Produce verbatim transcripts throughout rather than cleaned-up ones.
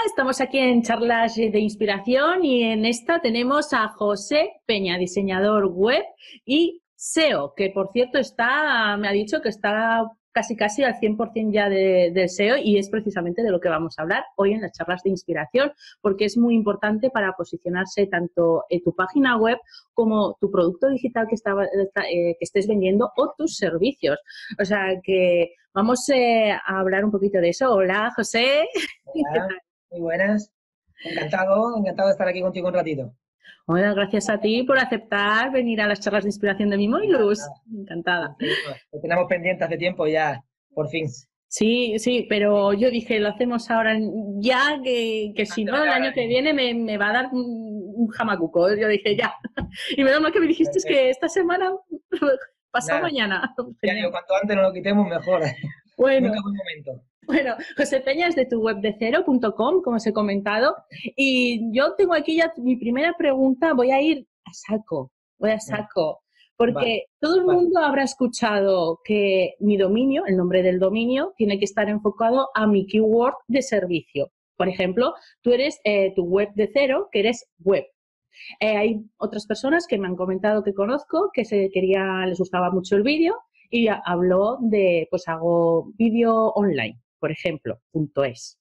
estamos aquí en Charlas de Inspiración y en esta tenemos a José Peña, diseñador web y S E O, que por cierto está, me ha dicho que está casi casi al cien por cien ya de, del S E O y es precisamente de lo que vamos a hablar hoy en las Charlas de Inspiración, porque es muy importante para posicionarse tanto en tu página web como tu producto digital que, está, eh, que estés vendiendo o tus servicios. O sea que vamos eh, a hablar un poquito de eso. Hola, José. Hola, muy buenas. Encantado, encantado de estar aquí contigo un ratito. Bueno, gracias a ti por aceptar venir a las Charlas de Inspiración de Mimoilus. Encantada. Lo tenemos pendiente hace tiempo ya, por fin. Sí, sí, pero yo dije, lo hacemos ahora ya, que, que si no, el año que viene me, me va a dar un, un jamacuco. Yo dije, ya. Y menos mal que me dijiste es que esta semana, pasado mañana. Ya digo, cuanto antes nos lo quitemos, mejor. Bueno. Nunca fue un momento. Bueno, José Peña es de tu web de cero punto com, como os he comentado, y yo tengo aquí ya mi primera pregunta, voy a ir a saco, voy a saco, porque vale, todo el mundo vale. habrá escuchado que mi dominio, el nombre del dominio, tiene que estar enfocado a mi keyword de servicio. Por ejemplo, tú eres eh, tu web de cero, que eres web. Eh, hay otras personas que me han comentado que conozco, que se quería, les gustaba mucho el vídeo, y habló de, pues hago vídeo online, por ejemplo, punto es.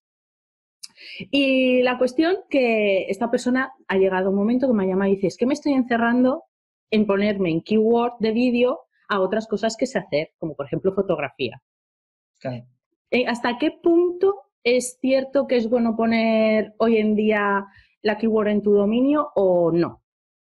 Y la cuestión que esta persona ha llegado a un momento que me llama y dice, es que me estoy encerrando en ponerme en keyword de vídeo a otras cosas que sé hacer, como por ejemplo fotografía. Claro. Eh, ¿Hasta qué punto es cierto que es bueno poner hoy en día la keyword en tu dominio o no?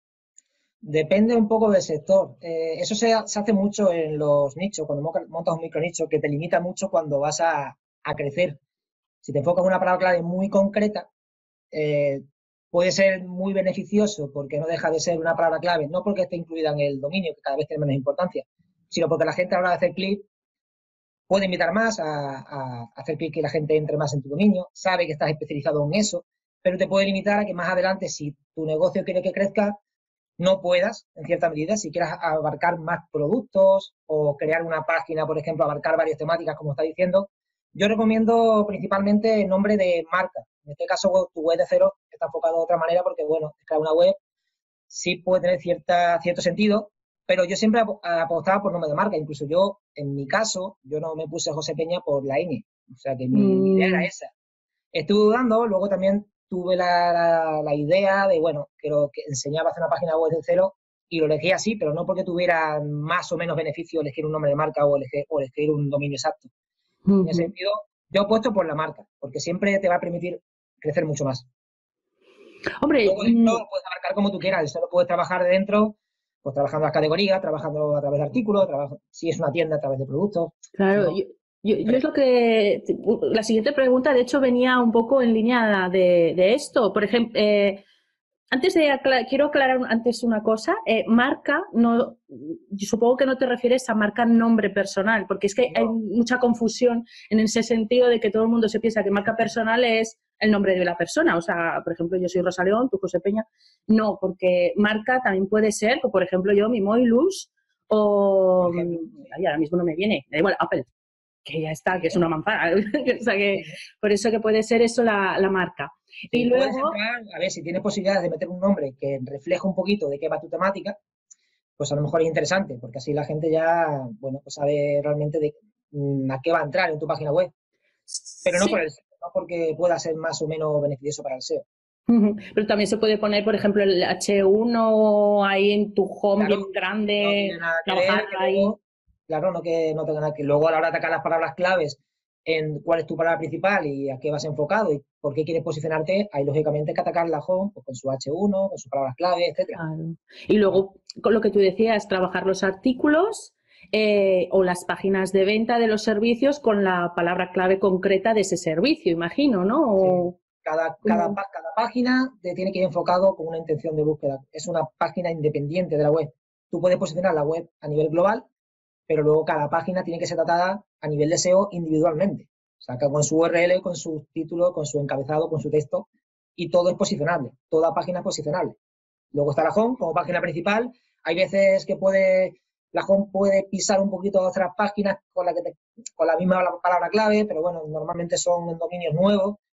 Depende un poco del sector. Eh, eso se, se hace mucho en los nichos, cuando montas un micronicho, que te limita mucho cuando vas a, a crecer. Si te enfocas en una palabra clave muy concreta, eh, puede ser muy beneficioso porque no deja de ser una palabra clave, no porque esté incluida en el dominio, que cada vez tiene menos importancia, sino porque la gente a la hora de hacer clic puede invitar más a, a hacer clic y la gente entre más en tu dominio, sabe que estás especializado en eso, pero te puede limitar a que más adelante, si tu negocio quiere que crezca, no puedas, en cierta medida, si quieras abarcar más productos o crear una página, por ejemplo, abarcar varias temáticas, como está diciendo. Yo recomiendo principalmente el nombre de marca. En este caso, tu web de cero está enfocado de otra manera porque, bueno, crear una web sí puede tener cierta, cierto sentido, pero yo siempre apostaba por nombre de marca. Incluso yo, en mi caso, yo no me puse José Peña por la ñ. O sea, que mi mm. idea era esa. Estuve dudando, luego también tuve la, la, la idea de, bueno, creo que enseñaba a hacer una página web de cero y lo elegí así, pero no porque tuviera más o menos beneficio elegir un nombre de marca o elegir, o elegir un dominio exacto. Uh-huh. En ese sentido, yo apuesto por la marca, porque siempre te va a permitir crecer mucho más. Hombre, luego dentro mm. puedes abarcar como tú quieras, solo puedes trabajar de dentro, pues trabajando las categorías, trabajando a través de artículos, trabajo, si es una tienda a través de productos. Claro, ¿no? yo, yo, yo es lo que... La siguiente pregunta, de hecho, venía un poco en línea de, de esto. Por ejemplo, eh, antes de aclarar, quiero aclarar antes una cosa. Eh, marca, no, yo supongo que no te refieres a marca nombre personal, porque es que no. hay mucha confusión en ese sentido de que todo el mundo se piensa que marca personal es el nombre de la persona. O sea, por ejemplo, yo soy Rosa León, tú José Peña. No, porque marca también puede ser, por ejemplo, yo, Mimoilus, o... Ay, ahora mismo no me viene, da igual, Apple. Que ya está, que es una manzana. O sea, que por eso que puede ser eso la, la marca. Sí, y luego, entrar, a ver, si tienes posibilidades de meter un nombre que refleje un poquito de qué va tu temática, pues a lo mejor es interesante, porque así la gente ya, bueno, pues sabe realmente de mm, a qué va a entrar en tu página web. Pero no sí. por el S E O, no porque pueda ser más o menos beneficioso para el S E O. Uh-huh. Pero también se puede poner, por ejemplo, el hache uno ahí en tu home, claro, bien grande, no tiene nada que trabajar ver, que ahí. luego, claro, no que no tenga nada que luego a la hora de atacar las palabras claves en cuál es tu palabra principal y a qué vas enfocado y por qué quieres posicionarte, hay lógicamente que atacar la home pues, con su hache uno, con sus palabras clave, etcétera. Claro. Y luego, con lo que tú decías, trabajar los artículos eh, o las páginas de venta de los servicios con la palabra clave concreta de ese servicio, imagino, ¿no? O... Sí. Cada, cada, cada página te tiene que ir enfocado con una intención de búsqueda. Es una página independiente de la web. Tú puedes posicionar la web a nivel global, pero luego cada página tiene que ser tratada a nivel de S E O individualmente. O sea, con su U R L, con su título, con su encabezado, con su texto, y todo es posicionable. Toda página es posicionable. Luego está la home como página principal. Hay veces que puede, la home puede pisar un poquito otras páginas con la, que te, con la misma palabra clave, pero bueno, normalmente son dominios nuevos.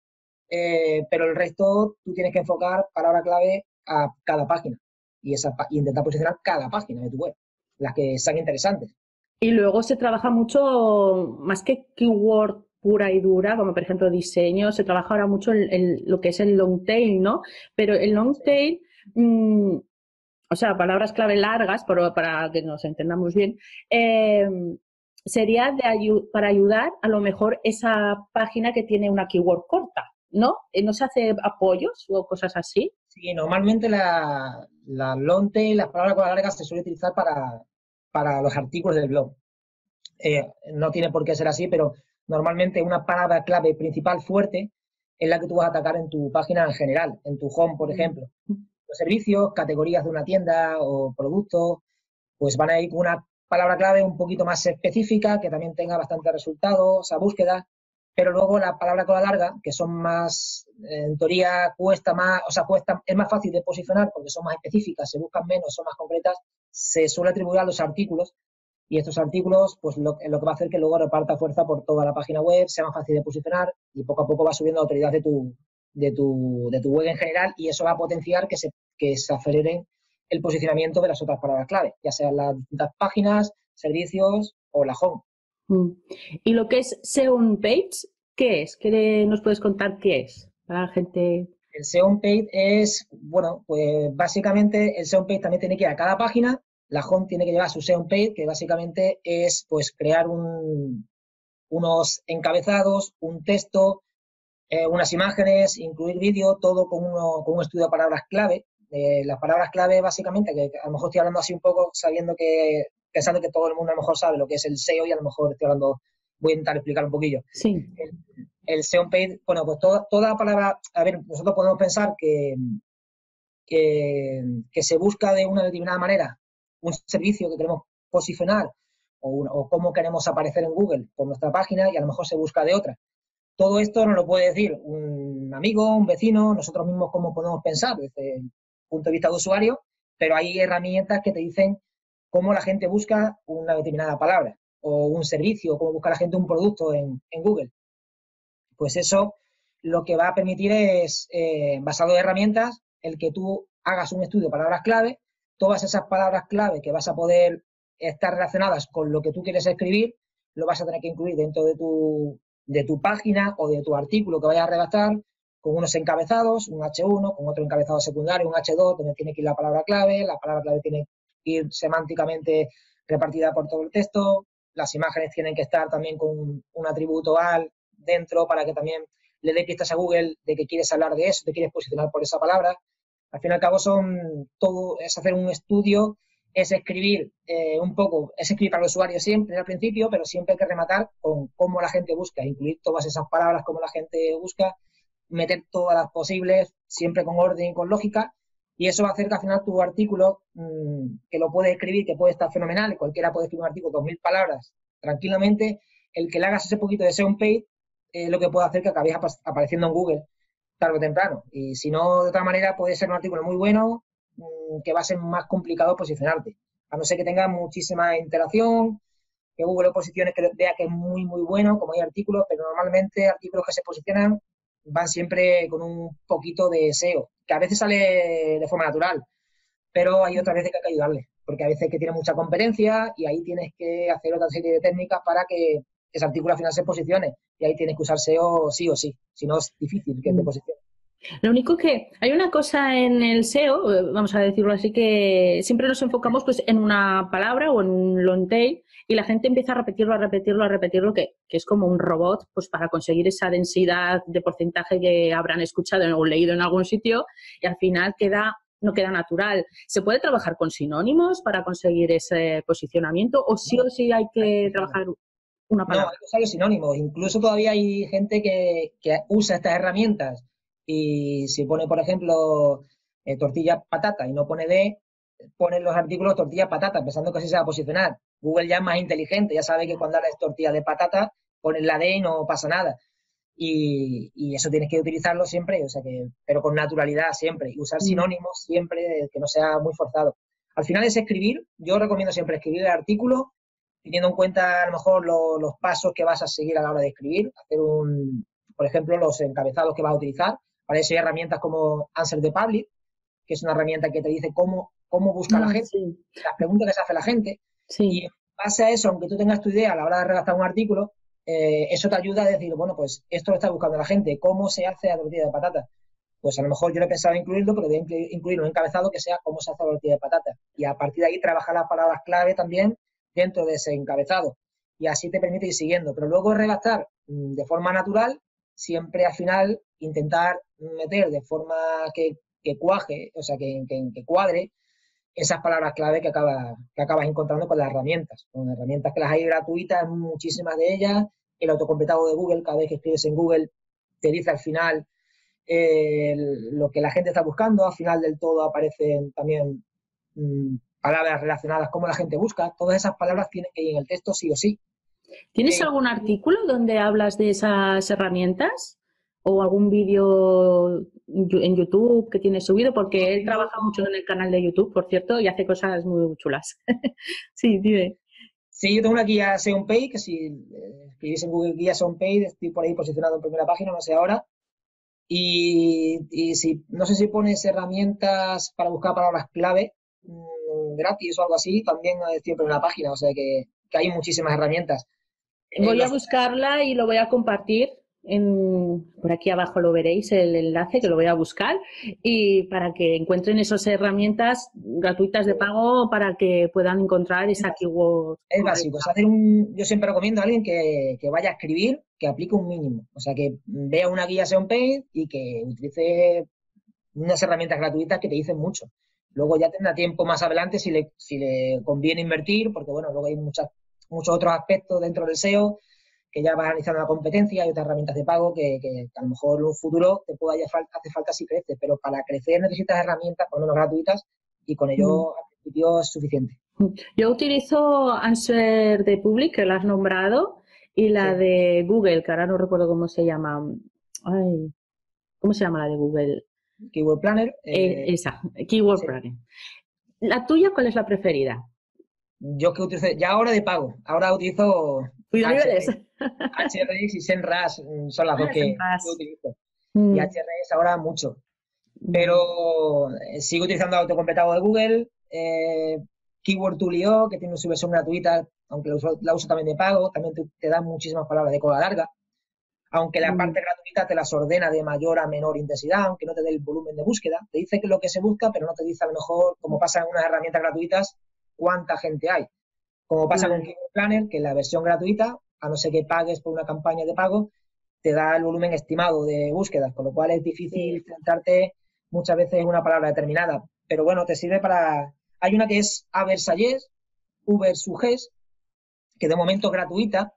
eh, pero el resto tú tienes que enfocar palabra clave a cada página y, esa, y intentar posicionar cada página de tu web, las que sean interesantes. Y luego se trabaja mucho, más que keyword pura y dura, como por ejemplo diseño, se trabaja ahora mucho el, el, lo que es el long tail, ¿no? Pero el long tail, mmm, o sea, palabras clave largas, para, para que nos entendamos bien, eh, sería de ayu para ayudar a lo mejor esa página que tiene una keyword corta, ¿no? ¿No se hace apoyos o cosas así? Sí, normalmente la, la long tail, las palabras largas se suele utilizar para, para los artículos del blog. Eh, no tiene por qué ser así, pero normalmente una palabra clave principal fuerte es la que tú vas a atacar en tu página en general, en tu home, por ejemplo. Los servicios, categorías de una tienda o productos, pues van a ir con una palabra clave un poquito más específica, que también tenga bastantes resultados a búsqueda, pero luego la palabra con la larga, que son más, en teoría cuesta más, o sea, cuesta, es más fácil de posicionar porque son más específicas, se buscan menos, son más concretas, se suele atribuir a los artículos. Y estos artículos, pues lo, lo que va a hacer que luego reparta fuerza por toda la página web, sea más fácil de posicionar y poco a poco va subiendo la autoridad de tu, de tu, de tu web en general y eso va a potenciar que se, que se acelere el posicionamiento de las otras palabras clave, ya sean las distintas páginas, servicios o la home. Y lo que es S E O on page, ¿qué es? ¿Qué nos puedes contar qué es para la gente? El S E O on page es, bueno, pues básicamente el S E O on page también tiene que ir a cada página. La home tiene que llevar su S E O on page, que básicamente es pues crear un, unos encabezados, un texto, eh, unas imágenes, incluir vídeo, todo con, uno, con un estudio de palabras clave. Eh, las palabras clave básicamente, que, que a lo mejor estoy hablando así un poco sabiendo que, pensando que todo el mundo a lo mejor sabe lo que es el S E O y a lo mejor estoy hablando, voy a intentar explicar un poquillo. Sí. El, el S E O on page, bueno, pues toda, toda palabra, a ver, nosotros podemos pensar que, que, que se busca de una determinada manera un servicio que queremos posicionar o, un, o cómo queremos aparecer en Google por nuestra página y a lo mejor se busca de otra. Todo esto nos lo puede decir un amigo, un vecino, nosotros mismos cómo podemos pensar desde el punto de vista de usuario, pero hay herramientas que te dicen cómo la gente busca una determinada palabra o un servicio, o cómo busca la gente un producto en, en Google. Pues eso lo que va a permitir es, eh, basado en herramientas, el que tú hagas un estudio de palabras clave, todas esas palabras clave que vas a poder estar relacionadas con lo que tú quieres escribir, lo vas a tener que incluir dentro de tu, de tu página o de tu artículo que vayas a redactar, con unos encabezados, un hache uno, con otro encabezado secundario, un hache dos, donde tiene que ir la palabra clave, la palabra clave tiene que ir semánticamente repartida por todo el texto, las imágenes tienen que estar también con un, un atributo al dentro para que también le dé pistas a Google de que quieres hablar de eso, te quieres posicionar por esa palabra. Al fin y al cabo son todo, es hacer un estudio, es escribir eh, un poco, es escribir para el usuario siempre al principio, pero siempre hay que rematar con cómo la gente busca, incluir todas esas palabras como la gente busca, meter todas las posibles, siempre con orden y con lógica, y eso va a hacer que al final tu artículo, mmm, que lo puedes escribir, que puede estar fenomenal, cualquiera puede escribir un artículo de dos mil palabras tranquilamente, el que le hagas ese poquito de S E O on page, eh, lo que puede hacer que acabes ap apareciendo en Google tarde o temprano. Y si no, de otra manera, puede ser un artículo muy bueno, mmm, que va a ser más complicado posicionarte. A no ser que tenga muchísima interacción, que Google lo posicione, que vea que es muy, muy bueno, como hay artículos, pero normalmente artículos que se posicionan van siempre con un poquito de S E O, que a veces sale de forma natural, pero hay otras veces que hay que ayudarle, porque a veces que tiene mucha competencia y ahí tienes que hacer otra serie de técnicas para que ese artículo al final se posicione y ahí tienes que usar S E O sí o sí, si no es difícil que te posicione. Lo único que hay una cosa en el S E O, vamos a decirlo así, que siempre nos enfocamos pues en una palabra o en un long tail y la gente empieza a repetirlo, a repetirlo, a repetirlo, que, que es como un robot pues para conseguir esa densidad de porcentaje que habrán escuchado o leído en algún sitio y al final queda, no queda natural. ¿Se puede trabajar con sinónimos para conseguir ese posicionamiento o sí o sí hay que trabajar una palabra? No, hay que usar los sinónimos. Incluso todavía hay gente que, que usa estas herramientas y si pone, por ejemplo, eh, tortilla patata y no pone de, ponen los artículos tortilla patata, pensando que así se va a posicionar. Google ya es más inteligente, ya sabe que cuando es tortilla de patata, pones la D y no pasa nada. Y, y eso tienes que utilizarlo siempre, o sea que, pero con naturalidad siempre. Y usar sinónimos siempre, que no sea muy forzado. Al final es escribir, yo recomiendo siempre escribir el artículo, teniendo en cuenta a lo mejor lo, los pasos que vas a seguir a la hora de escribir, hacer un, por ejemplo, los encabezados que vas a utilizar. Para eso hay herramientas como Answer the Public, que es una herramienta que te dice cómo, cómo busca Ah, la gente, sí. las preguntas que se hace la gente. Sí. Y en base a eso, aunque tú tengas tu idea a la hora de redactar un artículo, eh, eso te ayuda a decir, bueno, pues esto lo está buscando la gente, ¿cómo se hace la tortilla de patata? Pues a lo mejor yo no he pensado incluirlo, pero voy a incluir, incluir un encabezado que sea cómo se hace la tortilla de patata. Y a partir de ahí trabajar las palabras clave también dentro de ese encabezado. Y así te permite ir siguiendo. Pero luego redactar de forma natural, siempre al final intentar meter de forma que, que cuaje, o sea, que, que, que cuadre esas palabras clave que, acaba, que acabas encontrando con las herramientas. Con herramientas que las hay gratuitas, muchísimas de ellas. El autocompletado de Google, cada vez que escribes en Google, te dice al final eh, lo que la gente está buscando. Al final del todo aparecen también mmm, palabras relacionadas, cómo la gente busca. Todas esas palabras tienen que ir en el texto sí o sí. ¿Tienes Eh, algún artículo donde hablas de esas herramientas? ¿O algún vídeo en YouTube que tienes subido? Porque él trabaja mucho en el canal de YouTube, por cierto, y hace cosas muy chulas. Sí, dime. Sí, yo tengo una guía S E O Page, que si eh, escribís en Google guía S E O Page, estoy por ahí posicionado en primera página, no sé ahora. Y, y si no sé si pones herramientas para buscar palabras clave mmm, gratis o algo así, también estoy en primera página, o sea que, que hay muchísimas herramientas. Eh, Voy a los... buscarla y lo voy a compartir. En, por aquí abajo lo veréis, el enlace que lo voy a buscar, y para que encuentren esas herramientas gratuitas de pago para que puedan encontrar esa keyword. Es básico, es hacer un, yo siempre recomiendo a alguien que, que vaya a escribir, que aplique un mínimo, o sea, que vea una guía S E O Page y que utilice unas herramientas gratuitas que te dicen mucho. Luego ya tendrá tiempo más adelante si le, si le conviene invertir, porque bueno, luego hay muchas, muchos otros aspectos dentro del S E O que ya vas analizando la competencia, hay otras herramientas de pago que, que, que a lo mejor en un futuro te puede hacer falta si creces, pero para crecer necesitas herramientas, por lo menos gratuitas, y con ello al principio es suficiente. Yo utilizo Answer the Public, que la has nombrado, y la sí. de Google, que ahora no recuerdo cómo se llama. Ay, ¿cómo se llama la de Google? Keyword Planner. Eh, esa, Keyword sí. Planner. ¿La tuya cuál es la preferida? Yo que utilizo, ya ahora de pago, ahora utilizo H R X y SEMrush, son las dos que, que utilizo. Mm. Y H R X ahora mucho. Pero eh, sigo utilizando autocompletado de Google, eh, Keyword Tool punto i o, que tiene su versión gratuita, aunque la uso, la uso también de pago, también te, te da muchísimas palabras de cola larga. Aunque la mm. parte gratuita te las ordena de mayor a menor intensidad, aunque no te dé el volumen de búsqueda. Te dice que lo que se busca, pero no te dice a lo mejor, como pasa en unas herramientas gratuitas, cuánta gente hay. Como pasa mm. con Keyword Planner, que la versión gratuita, a no ser que pagues por una campaña de pago, te da el volumen estimado de búsquedas, con lo cual es difícil centrarte muchas veces en una palabra determinada. Pero bueno, te sirve para... Hay una que es Aversalles, Ubersuggest, que de momento es gratuita,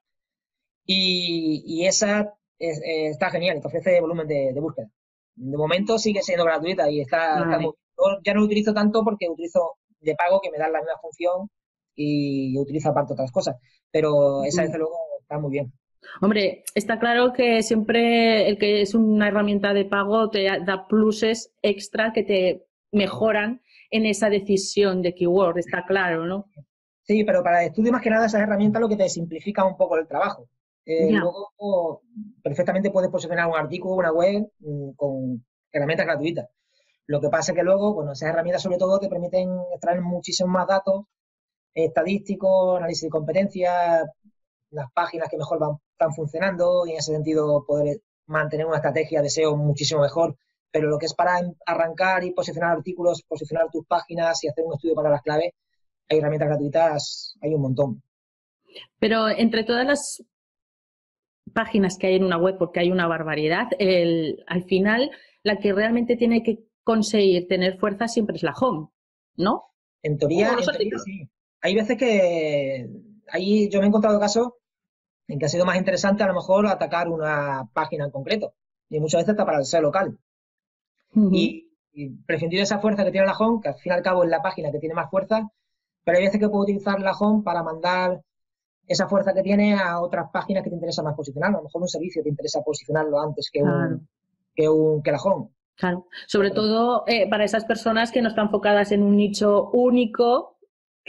y, y esa es, eh, está genial, te ofrece volumen de, de búsqueda. De momento sigue siendo gratuita y está, vale. está muy... Ya no lo utilizo tanto porque utilizo de pago que me dan la misma función y utilizo aparte otras cosas, pero esa desde luego está muy bien. Hombre, está claro que siempre el que es una herramienta de pago te da pluses extra que te mejoran en esa decisión de keyword, está claro, ¿no? Sí, pero para el estudio más que nada esas herramientas lo que te simplifica un poco el trabajo. Eh, luego perfectamente puedes posicionar un artículo, una web mmm, con herramientas gratuitas. Lo que pasa es que luego, bueno, esas herramientas sobre todo te permiten extraer muchísimos más datos estadísticos, análisis de competencia, las páginas que mejor van, están funcionando y en ese sentido poder mantener una estrategia de S E O muchísimo mejor. Pero lo que es para arrancar y posicionar artículos, posicionar tus páginas y hacer un estudio para las claves, hay herramientas gratuitas, hay un montón. Pero entre todas las páginas que hay en una web, porque hay una barbaridad, el, al final la que realmente tiene que conseguir tener fuerza siempre es la home, ¿no? En teoría, en teoría sí. Hay veces que ahí yo me he encontrado casos en que ha sido más interesante a lo mejor atacar una página en concreto y muchas veces está para el S E O local. Uh-huh. y, y prescindir de esa fuerza que tiene la home, que al fin y al cabo es la página que tiene más fuerza, pero hay veces que puedo utilizar la home para mandar esa fuerza que tiene a otras páginas que te interesa más posicionar. A lo mejor un servicio te interesa posicionarlo antes que, claro. un, que, un, que la home. Claro, sobre pero, todo eh, para esas personas que no están enfocadas en un nicho único,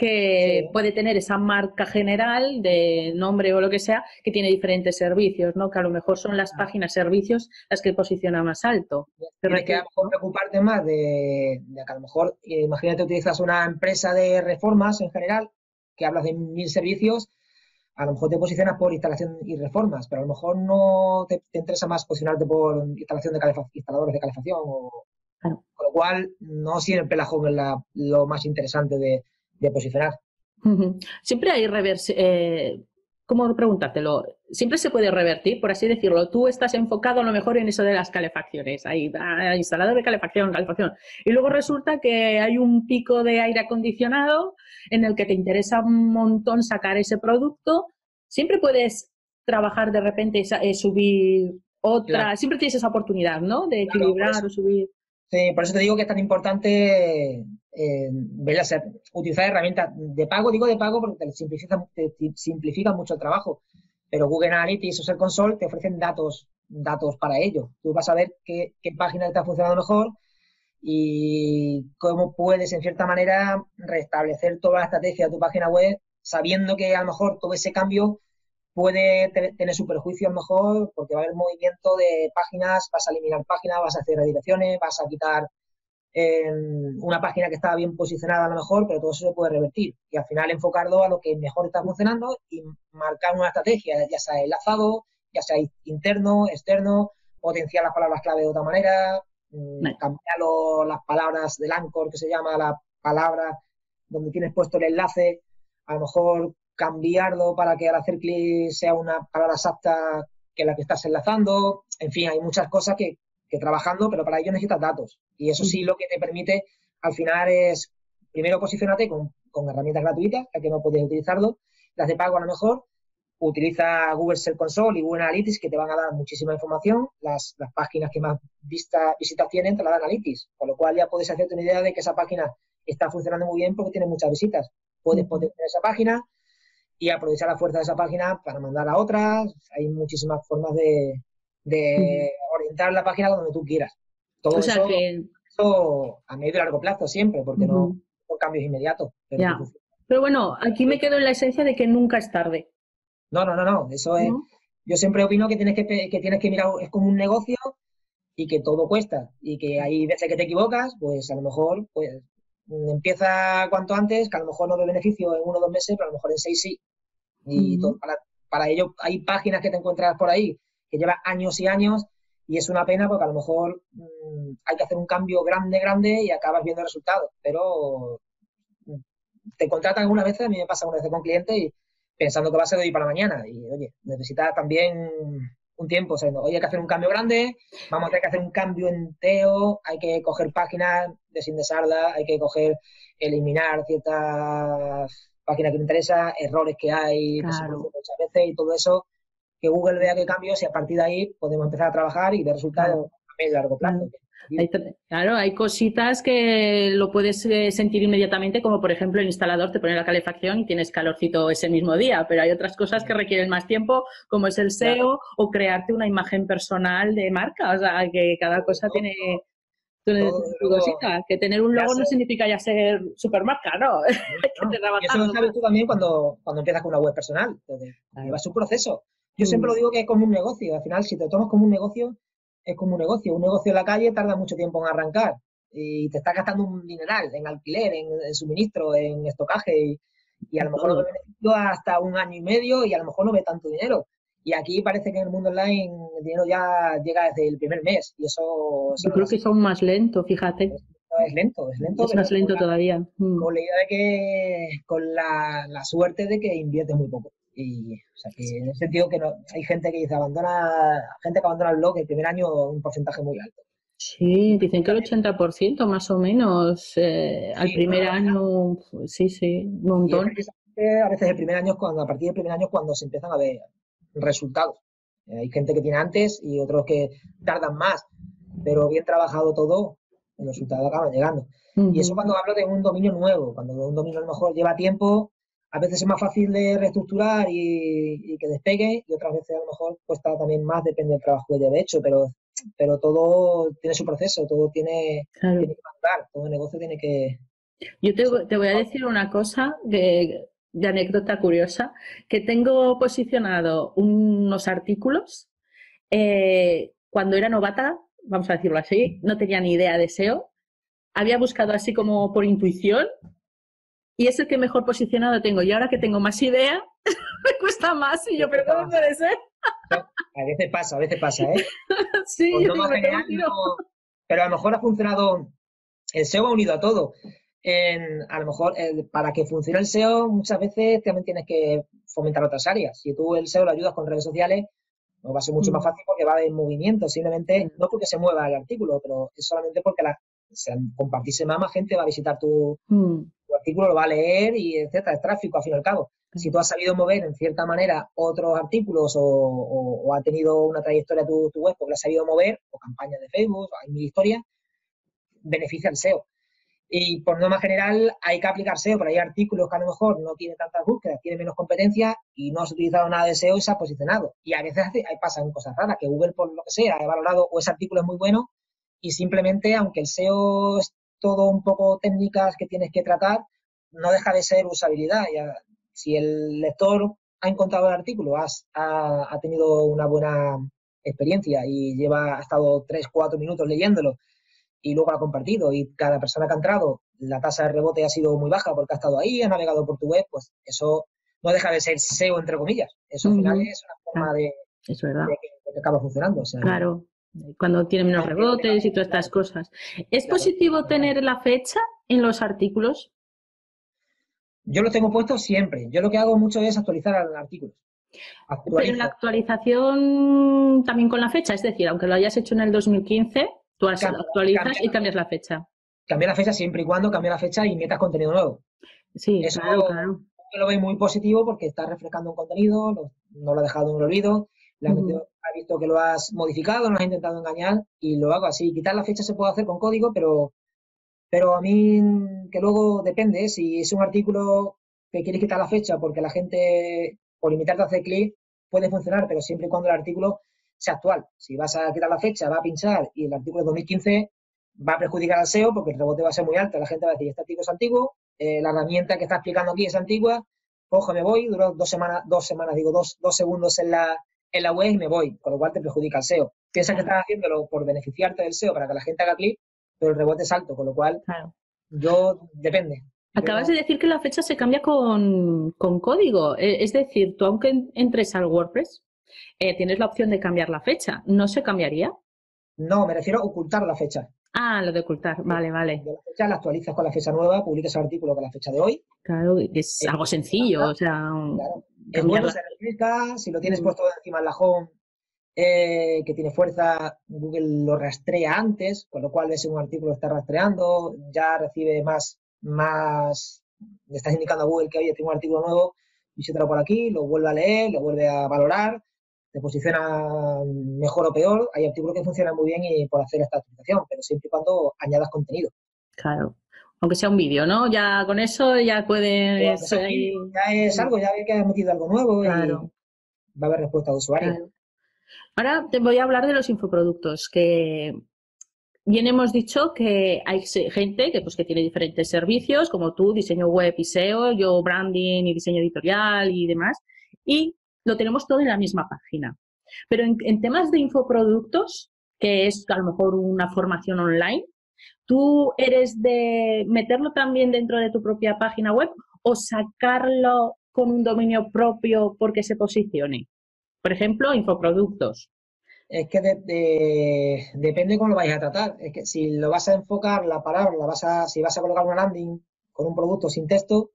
que Sí. puede tener esa marca general de nombre o lo que sea, que tiene diferentes servicios, ¿no? Que a lo mejor son las páginas servicios las que posicionan más alto. Tienes que a lo mejor preocuparte más de, de que a lo mejor, eh, imagínate, utilizas una empresa de reformas en general, que hablas de mil servicios, a lo mejor te posicionas por instalación y reformas, pero a lo mejor no te, te interesa más posicionarte por instalación de calefa- instaladores de calefacción. O, Claro. con lo cual, no siempre la home es la, lo más interesante de, de posicionar. Ujú. Siempre hay reversi eh, ¿cómo preguntártelo? Siempre se puede revertir, por así decirlo. Tú estás enfocado a lo mejor en eso de las calefacciones, ahí, ah, instalador de calefacción, calefacción. Y luego resulta que hay un pico de aire acondicionado en el que te interesa un montón sacar ese producto. Siempre puedes trabajar de repente, eh, subir otra, Claro, siempre tienes esa oportunidad, ¿no? De claro, por equilibrar eso, o subir. sí, por eso te digo que es tan importante eh, ver las- utilizar herramientas de pago. Digo de pago porque te simplifica, te simplifica mucho el trabajo. Pero Google Analytics o Search Console te ofrecen datos, datos para ello. Tú vas a ver qué, qué página está funcionando mejor y cómo puedes, en cierta manera, restablecer toda la estrategia de tu página web sabiendo que a lo mejor todo ese cambio puede te- tener su perjuicio a lo mejor porque va a haber movimiento de páginas, vas a eliminar páginas, vas a hacer redirecciones, vas a quitar eh, una página que estaba bien posicionada a lo mejor, pero todo eso se puede revertir y al final enfocarlo a lo que mejor está funcionando y marcar una estrategia, ya sea enlazado, ya sea interno, externo, potenciar las palabras clave de otra manera, mmm, cambiar lo, las palabras del anchor, que se llama la palabra donde tienes puesto el enlace, a lo mejor cambiarlo para que al hacer clic sea una palabra exacta que la que estás enlazando. En fin, hay muchas cosas que, que trabajando, pero para ello necesitas datos. Y eso sí lo que te permite al final es, primero posicionarte con, con herramientas gratuitas, ya que no puedes utilizarlo. Las de pago a lo mejor, utiliza Google Search Console y Google Analytics, que te van a dar muchísima información. Las, las páginas que más vista, visitas tienen te la dan Analytics, con lo cual ya puedes hacerte una idea de que esa página está funcionando muy bien porque tiene muchas visitas. Puedes potenciar esa página y aprovechar la fuerza de esa página para mandar a otras. Hay muchísimas formas de, de orientar la página donde tú quieras. Todo O sea eso, que... eso a medio y largo plazo siempre, porque no Uh-huh. son cambios inmediatos. Pero, Ya. Pero bueno, aquí me quedo en la esencia de que nunca es tarde. no, no, no, no. Eso es. ¿No? Yo siempre opino que tienes que, que tienes que mirar, es como un negocio y que todo cuesta. Y que hay veces que te equivocas, pues a lo mejor, pues empieza cuanto antes, que a lo mejor no ve beneficio en uno o dos meses, pero a lo mejor en seis sí. Y Uh-huh. todo, para, para ello hay páginas que te encuentras por ahí que llevan años y años y es una pena porque a lo mejor mmm, hay que hacer un cambio grande, grande y acabas viendo resultados. Pero te contratan algunas veces, a mí me pasa una vez con clientes y pensando que va a ser de hoy para mañana. Y oye, necesitas también un tiempo, o sea, oye, hay que hacer un cambio grande, vamos a tener que hacer un cambio entero, hay que coger páginas, desindexarlas, hay que coger, eliminar ciertas páginas que no interesan, errores que hay, que se Claro. producen muchas veces y todo eso, que Google vea que cambios y a partir de ahí podemos empezar a trabajar y ver resultados Claro. a medio y largo plazo. Claro. Hay, claro, hay cositas que lo puedes eh, sentir inmediatamente, como por ejemplo el instalador te pone la calefacción y tienes calorcito ese mismo día, pero hay otras cosas que requieren más tiempo, como es el S E O Claro. o crearte una imagen personal de marca, o sea, que cada cosa Todo, tiene, tiene todo, su cosita, que tener un ya logo sé, no significa ya ser supermarca, ¿no? Hay que no. Y eso lo trabajarlo sabes más. tú también cuando, cuando empiezas con una web personal. Entonces, Claro. llevas un proceso. Yo siempre Mm. lo digo que es como un negocio. Al final, si te tomas como un negocio, es como un negocio. Un negocio en la calle tarda mucho tiempo en arrancar y te estás gastando un dineral en alquiler, en, en suministro, en estocaje y, y a lo mejor no Todo. ve beneficio hasta un año y medio y a lo mejor no ve tanto dinero. Y aquí parece que en el mundo online el dinero ya llega desde el primer mes y eso, eso Yo no es creo que así. es aún más lento, fíjate. Es lento, es lento, Es pero más con lento la, todavía. Mm. con la idea de que, con la, la suerte de que inviertes muy poco. Y, o sea, que en el sentido que no, hay gente que dice, abandona, gente que abandona el blog el primer año un porcentaje muy alto. Sí, dicen que el ochenta por ciento más o menos eh, al Sí, una primer barbaridad. año, pues, sí, sí, un Y es montón. precisamente a veces el primer año es cuando, a partir del primer año es cuando se empiezan a ver resultados. Eh, hay gente que tiene antes y otros que tardan más, pero bien trabajado todo, los resultados acaban llegando. Y eso Ujú. cuando hablo de un dominio nuevo, cuando un dominio a lo mejor lleva tiempo, a veces es más fácil de reestructurar y, y que despegue, y otras veces a lo mejor cuesta también más, depende del trabajo que lleve hecho, pero, pero todo tiene su proceso, todo tiene, Claro. tiene que madurar, todo negocio tiene que, Yo te, te voy a decir una cosa de, de anécdota curiosa, que tengo posicionado unos artículos eh, cuando era novata, vamos a decirlo así, no tenía ni idea de S E O, había buscado así como por intuición y es el que mejor posicionado tengo. Y ahora que tengo más idea, me cuesta más. Y yo, ¿pero cómo puede ser? A veces pasa, a veces pasa, ¿eh? Sí, Pues yo no digo, más me tengo general, un tiro. no, pero a lo mejor ha funcionado, el S E O ha unido a todo. En, a lo mejor eh, para que funcione el S E O muchas veces también tienes que fomentar otras áreas. Si tú el S E O lo ayudas con redes sociales, pues va a ser mucho más Mm, fácil porque va en movimiento, simplemente, mm, no porque se mueva el artículo, pero es solamente porque la, si al compartirse más, más gente va a visitar tu, mm, tu artículo, lo va a leer y etcétera, es tráfico al fin y al cabo. Si tú has sabido mover en cierta manera otros artículos o, o, o ha tenido una trayectoria tu, tu web porque lo has sabido mover, o campañas de Facebook, o hay mil historias, beneficia al S E O. Y por norma general hay que aplicar S E O, pero hay artículos que a lo mejor no tienen tantas búsquedas, tienen menos competencia y no has utilizado nada de S E O y se ha posicionado. Y a veces hace, pasan cosas raras, que Google por lo que sea ha valorado o ese artículo es muy bueno y simplemente, aunque el S E O es todo un poco técnicas que tienes que tratar, no deja de ser usabilidad. Ya, si el lector ha encontrado el artículo, has, ha, ha tenido una buena experiencia y lleva, ha estado tres, cuatro minutos leyéndolo y luego lo ha compartido y cada persona que ha entrado, la tasa de rebote ha sido muy baja porque ha estado ahí, ha navegado por tu web, pues eso no deja de ser S E O entre comillas. Eso al final ujú. es una Ah, forma de, es verdad, de, que, de que acaba funcionando. O sea, claro. Cuando tiene menos aunque no tenga rebotes y que, todas estas claro, cosas. ¿Es claro. positivo tener la fecha en los artículos? Yo lo tengo puesto siempre. Yo lo que hago mucho es actualizar artículos. Pero en la Actualizo. actualización también con la fecha, es decir, aunque lo hayas hecho en el dos mil quince, tú lo Cambia, actualizas cambia, y cambias la fecha. cambia la fecha siempre y cuando cambie la fecha y metas contenido nuevo. Sí, Eso claro, claro. yo lo veo muy positivo porque estás refrescando un contenido, no, no lo has dejado en el olvido, le has, Ujú. metido, has visto que lo has modificado, no has intentado engañar y lo hago así. Quitar la fecha se puede hacer con código, pero, pero a mí que luego depende, si es un artículo que quieres quitar la fecha porque la gente, por limitarte a hacer clic, puede funcionar, pero siempre y cuando el artículo sea actual. Si vas a quitar la fecha, va a pinchar y el artículo es dos mil quince, va a perjudicar al S E O porque el rebote va a ser muy alto. La gente va a decir, este artículo es antiguo, eh, la herramienta que está explicando aquí es antigua, cojo, me voy, duró dos semanas, dos semanas, digo, dos, dos segundos en la, en la web y me voy, con lo cual te perjudica al S E O. Piensa que Claro, estás haciéndolo por beneficiarte del S E O para que la gente haga clic, pero el rebote es alto, con lo cual claro. yo, depende. Yo Acabas no, de decir que la fecha se cambia con, con código. E- Es decir, tú aunque en- entres al WordPress, eh, tienes la opción de cambiar la fecha. ¿No se cambiaría? no, me refiero a ocultar la fecha. Ah, lo de ocultar. Sí. Vale, vale. De la fecha la actualizas con la fecha nueva, publicas el artículo con la fecha de hoy, Claro, es eh, algo sencillo, o sea, claro. Es bueno, cambiarla. se refresca, si lo tienes Mm, puesto encima en la home, eh, que tiene fuerza, Google lo rastrea antes, con lo cual ves un artículo está rastreando, ya recibe más, más, le estás indicando a Google que, oye, tengo un artículo nuevo, visítalo por aquí, lo vuelve a leer, lo vuelve a valorar, te posiciona mejor o peor. Hay artículos que funcionan muy bien y por hacer esta actualización, pero siempre y cuando añadas contenido. claro. Aunque sea un vídeo, ¿no? Ya con eso ya O aunque puedes sea un vídeo, ahí. ya es algo, ya ve que has metido algo nuevo y Claro, va a haber respuesta de usuario. claro. Ahora te voy a hablar de los infoproductos, que bien hemos dicho que hay se- gente que, pues, que tiene diferentes servicios, como tú, diseño web y S E O, yo branding y diseño editorial y demás, y lo tenemos todo en la misma página. Pero en, en temas de infoproductos, que es a lo mejor una formación online, ¿tú eres de meterlo también dentro de tu propia página web o sacarlo con un dominio propio porque se posicione? Por ejemplo, infoproductos. Es que de, de, depende cómo lo vais a tratar. Es que si lo vas a enfocar la palabra, la vas a, si vas a colocar una landing con un producto sin texto,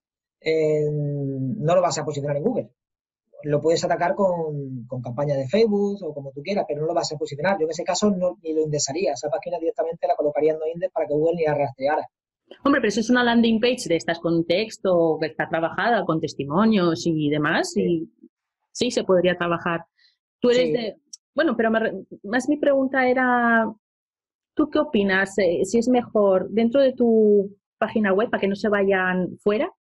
eh, no lo vas a posicionar en Google. Lo puedes atacar con, con campañas de Facebook o como tú quieras, pero no lo vas a posicionar. Yo en ese caso no, ni lo indexaría. Esa página directamente la colocaría en no index para que Google ni la rastreara. Hombre, pero eso es una landing page de estas con texto, que está trabajada con testimonios y demás, Sí, y sí se podría trabajar. Tú eres sí. de... Bueno, pero me más mi pregunta era, ¿tú qué opinas? Eh, si es mejor dentro de tu página web para que no se vayan fuera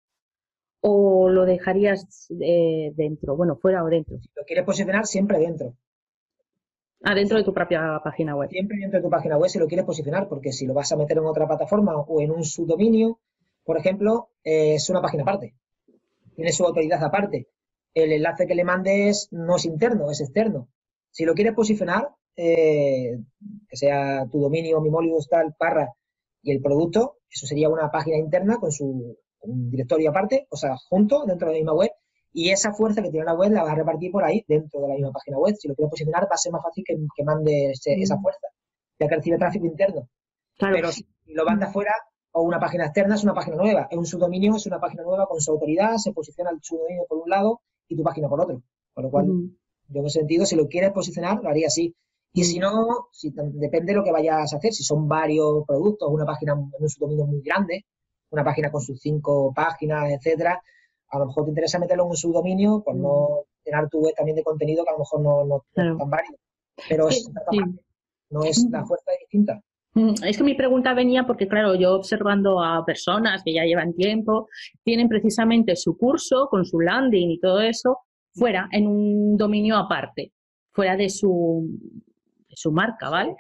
o lo dejarías eh, dentro, bueno, fuera o dentro, Si lo quieres posicionar, siempre dentro. adentro de tu propia página web. Siempre dentro de tu página web si lo quieres posicionar, porque si lo vas a meter en otra plataforma o en un subdominio, por ejemplo, eh, es una página aparte. Tiene su autoridad aparte. El enlace que le mandes no es interno, es externo. Si lo quieres posicionar, eh, que sea tu dominio, Mimolius, tal, barra, y el producto, eso sería una página interna con su con un directorio aparte, o sea, junto dentro de la misma web, y esa fuerza que tiene la web la vas a repartir por ahí dentro de la misma página web. Si lo quieres posicionar, va a ser más fácil que, que mande ese, mm. esa fuerza, ya que recibe tráfico interno. Claro. Pero si lo manda fuera, o una página externa, es una página nueva. Un subdominio es una página nueva con su autoridad, se posiciona el subdominio por un lado y tu página por otro. Por lo cual, mm. yo en ese sentido, si lo quieres posicionar, lo haría así. Y mm. si no, si, depende de lo que vayas a hacer. Si son varios productos, una página en un subdominio muy grande, una página con sus cinco páginas, etcétera, a lo mejor te interesa meterlo en un subdominio, pues mm. no llenar tu web también de contenido que a lo mejor no, no, claro. no es tan válido. Pero es, sí. no es la fuerza es distinta. Es que mi pregunta venía porque, claro, yo observando a personas que ya llevan tiempo, tienen precisamente su curso con su landing y todo eso fuera, en un dominio aparte, fuera de su, de su marca, ¿vale?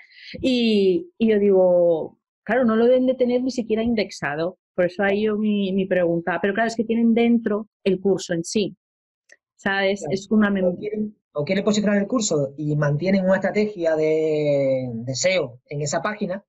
Y, y yo digo, claro, no lo deben de tener ni siquiera indexado, por eso ahí yo mi, mi pregunta. Pero claro, es que tienen dentro el curso en sí, ¿sabes? Claro. Es una... O quieren, o quieren posicionar el curso y mantienen una estrategia de, de S E O en esa página,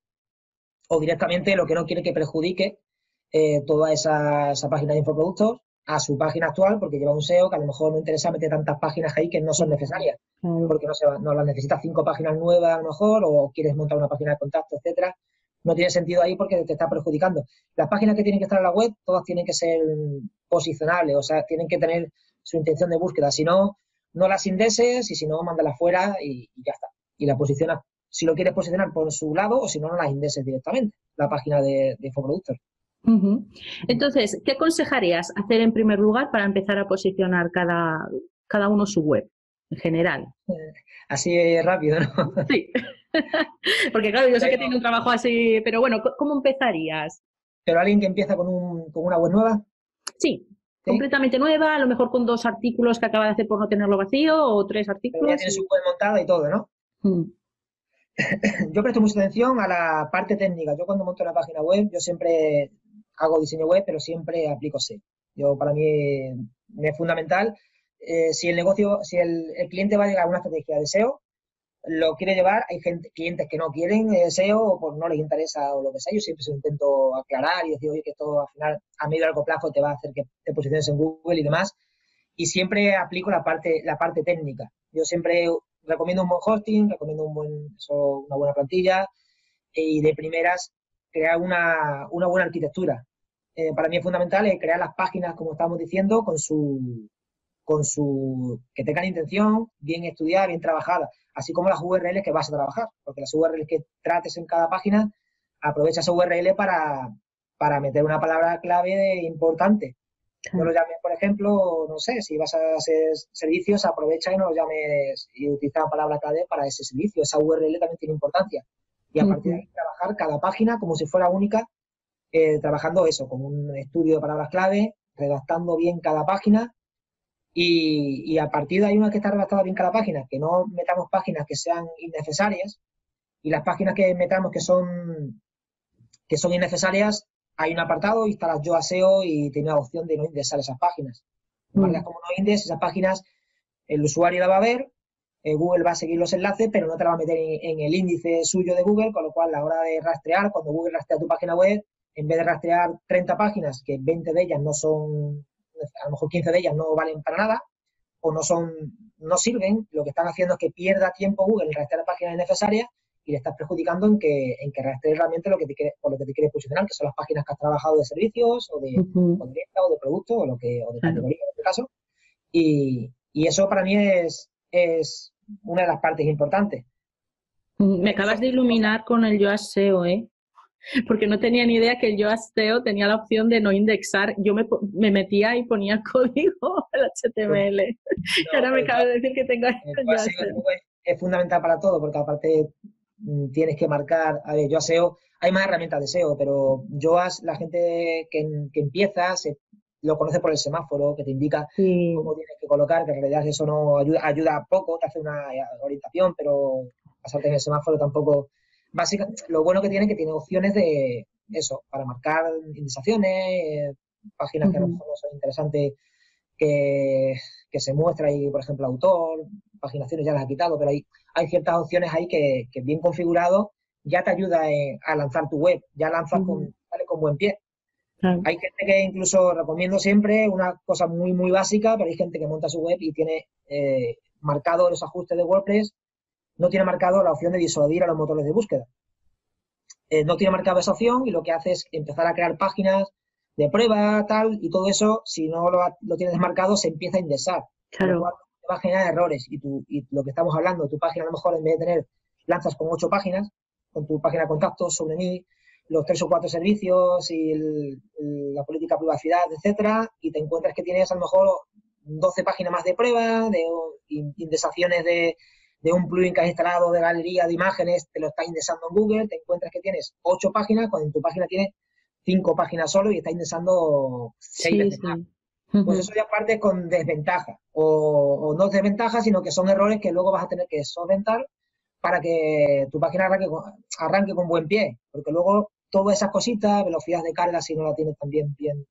o directamente lo que no quiere que perjudique eh, toda esa, esa página de infoproductos a su página actual, porque lleva un S E O que a lo mejor no interesa meter tantas páginas ahí que no son necesarias, claro. porque no, se va, no las necesitas cinco páginas nuevas a lo mejor, o quieres montar una página de contacto, etcétera. No tiene sentido ahí porque te está perjudicando. Las páginas que tienen que estar en la web, todas tienen que ser posicionables, o sea, tienen que tener su intención de búsqueda. Si no, no las indexes y si no, mándalas fuera y, y ya está. Y la posicionas. Si lo quieres posicionar por su lado o si no, no las indexes directamente, la página de, de infoproductos. Uh-huh. Entonces, ¿qué aconsejarías hacer en primer lugar para empezar a posicionar cada, cada uno su web en general? Eh, así rápido, ¿no? Sí. Porque claro, yo pero, sé que tiene un trabajo así, pero bueno, ¿cómo empezarías? ¿Pero alguien que empieza con, un, con una web nueva? Sí. ¿Sí? Completamente nueva, a lo mejor con dos artículos que acaba de hacer por no tenerlo vacío o tres artículos. Pero ya tiene su web montada y todo, ¿no? Hmm. Yo presto mucha atención a la parte técnica. Yo cuando monto una página web, yo siempre hago diseño web, pero siempre aplico S E O. Yo, para mí es fundamental. Eh, si el negocio, si el, el cliente va a llegar a una estrategia de S E O, lo quiere llevar, hay gente, clientes que no quieren S E O o pues no les interesa o lo que sea. Yo siempre se lo intento aclarar y decir, oye, que esto al final a medio y largo plazo te va a hacer que te posiciones en Google y demás. Y siempre aplico la parte, la parte técnica. Yo siempre recomiendo un buen hosting, recomiendo un buen, eso, una buena plantilla y de primeras crear una, una buena arquitectura. Eh, para mí es fundamental eh, crear las páginas, como estábamos diciendo, con su, con su, que tengan intención, bien estudiada, bien trabajada, así como las U R Ls que vas a trabajar, porque las U R Ls que trates en cada página, aprovecha esa U R L para, para meter una palabra clave importante. No lo llames, por ejemplo, no sé, si vas a hacer servicios, aprovecha y no lo llames y utiliza la palabra clave para ese servicio. Esa U R L también tiene importancia. Y a partir de ahí trabajar cada página como si fuera única, eh, trabajando eso, con un estudio de palabras clave, redactando bien cada página y, y a partir de ahí, una vez que está redactada bien cada página, que no metamos páginas que sean innecesarias y las páginas que metamos que son, que son innecesarias, hay un apartado, instalas Yoast S E O y tiene la opción de no indexar esas páginas. Marcas mm. como no index, esas páginas el usuario la va a ver, eh, Google va a seguir los enlaces, pero no te la va a meter en, en el índice suyo de Google, con lo cual a la hora de rastrear, cuando Google rastrea tu página web, en vez de rastrear treinta páginas, que veinte de ellas no son, a lo mejor quince de ellas no valen para nada, o no son, no sirven, lo que están haciendo es que pierda tiempo Google en rastrear páginas innecesarias y le estás perjudicando en que, en que rastrees realmente lo que te quiere, por lo que te quieres posicionar, que son las páginas que has trabajado de servicios o de, uh-huh. o de venta o de producto o, lo que, o de categoría en este caso. Y, y eso para mí es, es una de las partes importantes. Me acabas de iluminar con el Yoast S E O, ¿eh? Porque no tenía ni idea que el Yoast S E O tenía la opción de no indexar. Yo me, me metía y ponía código, el H T M L. No, y ahora me acabas de decir que tengo el Yoast S E O. Es fundamental para todo, porque aparte tienes que marcar, a ver, Yoast S E O, hay más herramientas de S E O, pero Yoast, la gente que, que empieza, se, lo conoce por el semáforo, que te indica sí. cómo tienes que colocar, que en realidad eso no ayuda, ayuda poco, te hace una orientación, pero pasarte en el semáforo tampoco. Básicamente, lo bueno que tiene es que tiene opciones de, eso, para marcar indexaciones, eh, páginas que a lo mejor no son interesantes que, que se muestra y, por ejemplo, autor, paginaciones ya las ha quitado, pero hay, hay ciertas opciones ahí que, que bien configurado ya te ayuda eh, a lanzar tu web, ya lanzas con, sale con buen pie. Claro. Hay gente que incluso recomiendo siempre una cosa muy, muy básica, pero hay gente que monta su web y tiene eh, marcado los ajustes de WordPress, no tiene marcado la opción de disuadir a los motores de búsqueda. Eh, no tiene marcado esa opción y lo que hace es empezar a crear páginas de prueba, tal, y todo eso, si no lo, lo tienes desmarcado, se empieza a indexar. Claro. Lo cual te va a generar errores. Y, tu, y lo que estamos hablando, tu página a lo mejor en vez de tener, lanzas con ocho páginas, con tu página de contactos, sobre mí, los tres o cuatro servicios y el, el, la política de privacidad, etcétera, y te encuentras que tienes a lo mejor doce páginas más de prueba, de indexaciones de, de un plugin que has instalado de galería de imágenes, te lo está indexando en Google, te encuentras que tienes ocho páginas cuando en tu página tienes cinco páginas solo y está indexando seis sí, veces sí. más. Pues eso ya parte con desventaja, o, o no desventaja, sino que son errores que luego vas a tener que solventar para que tu página arranque con, arranque con buen pie, porque luego todas esas cositas, velocidad de carga si no la tienes también bien,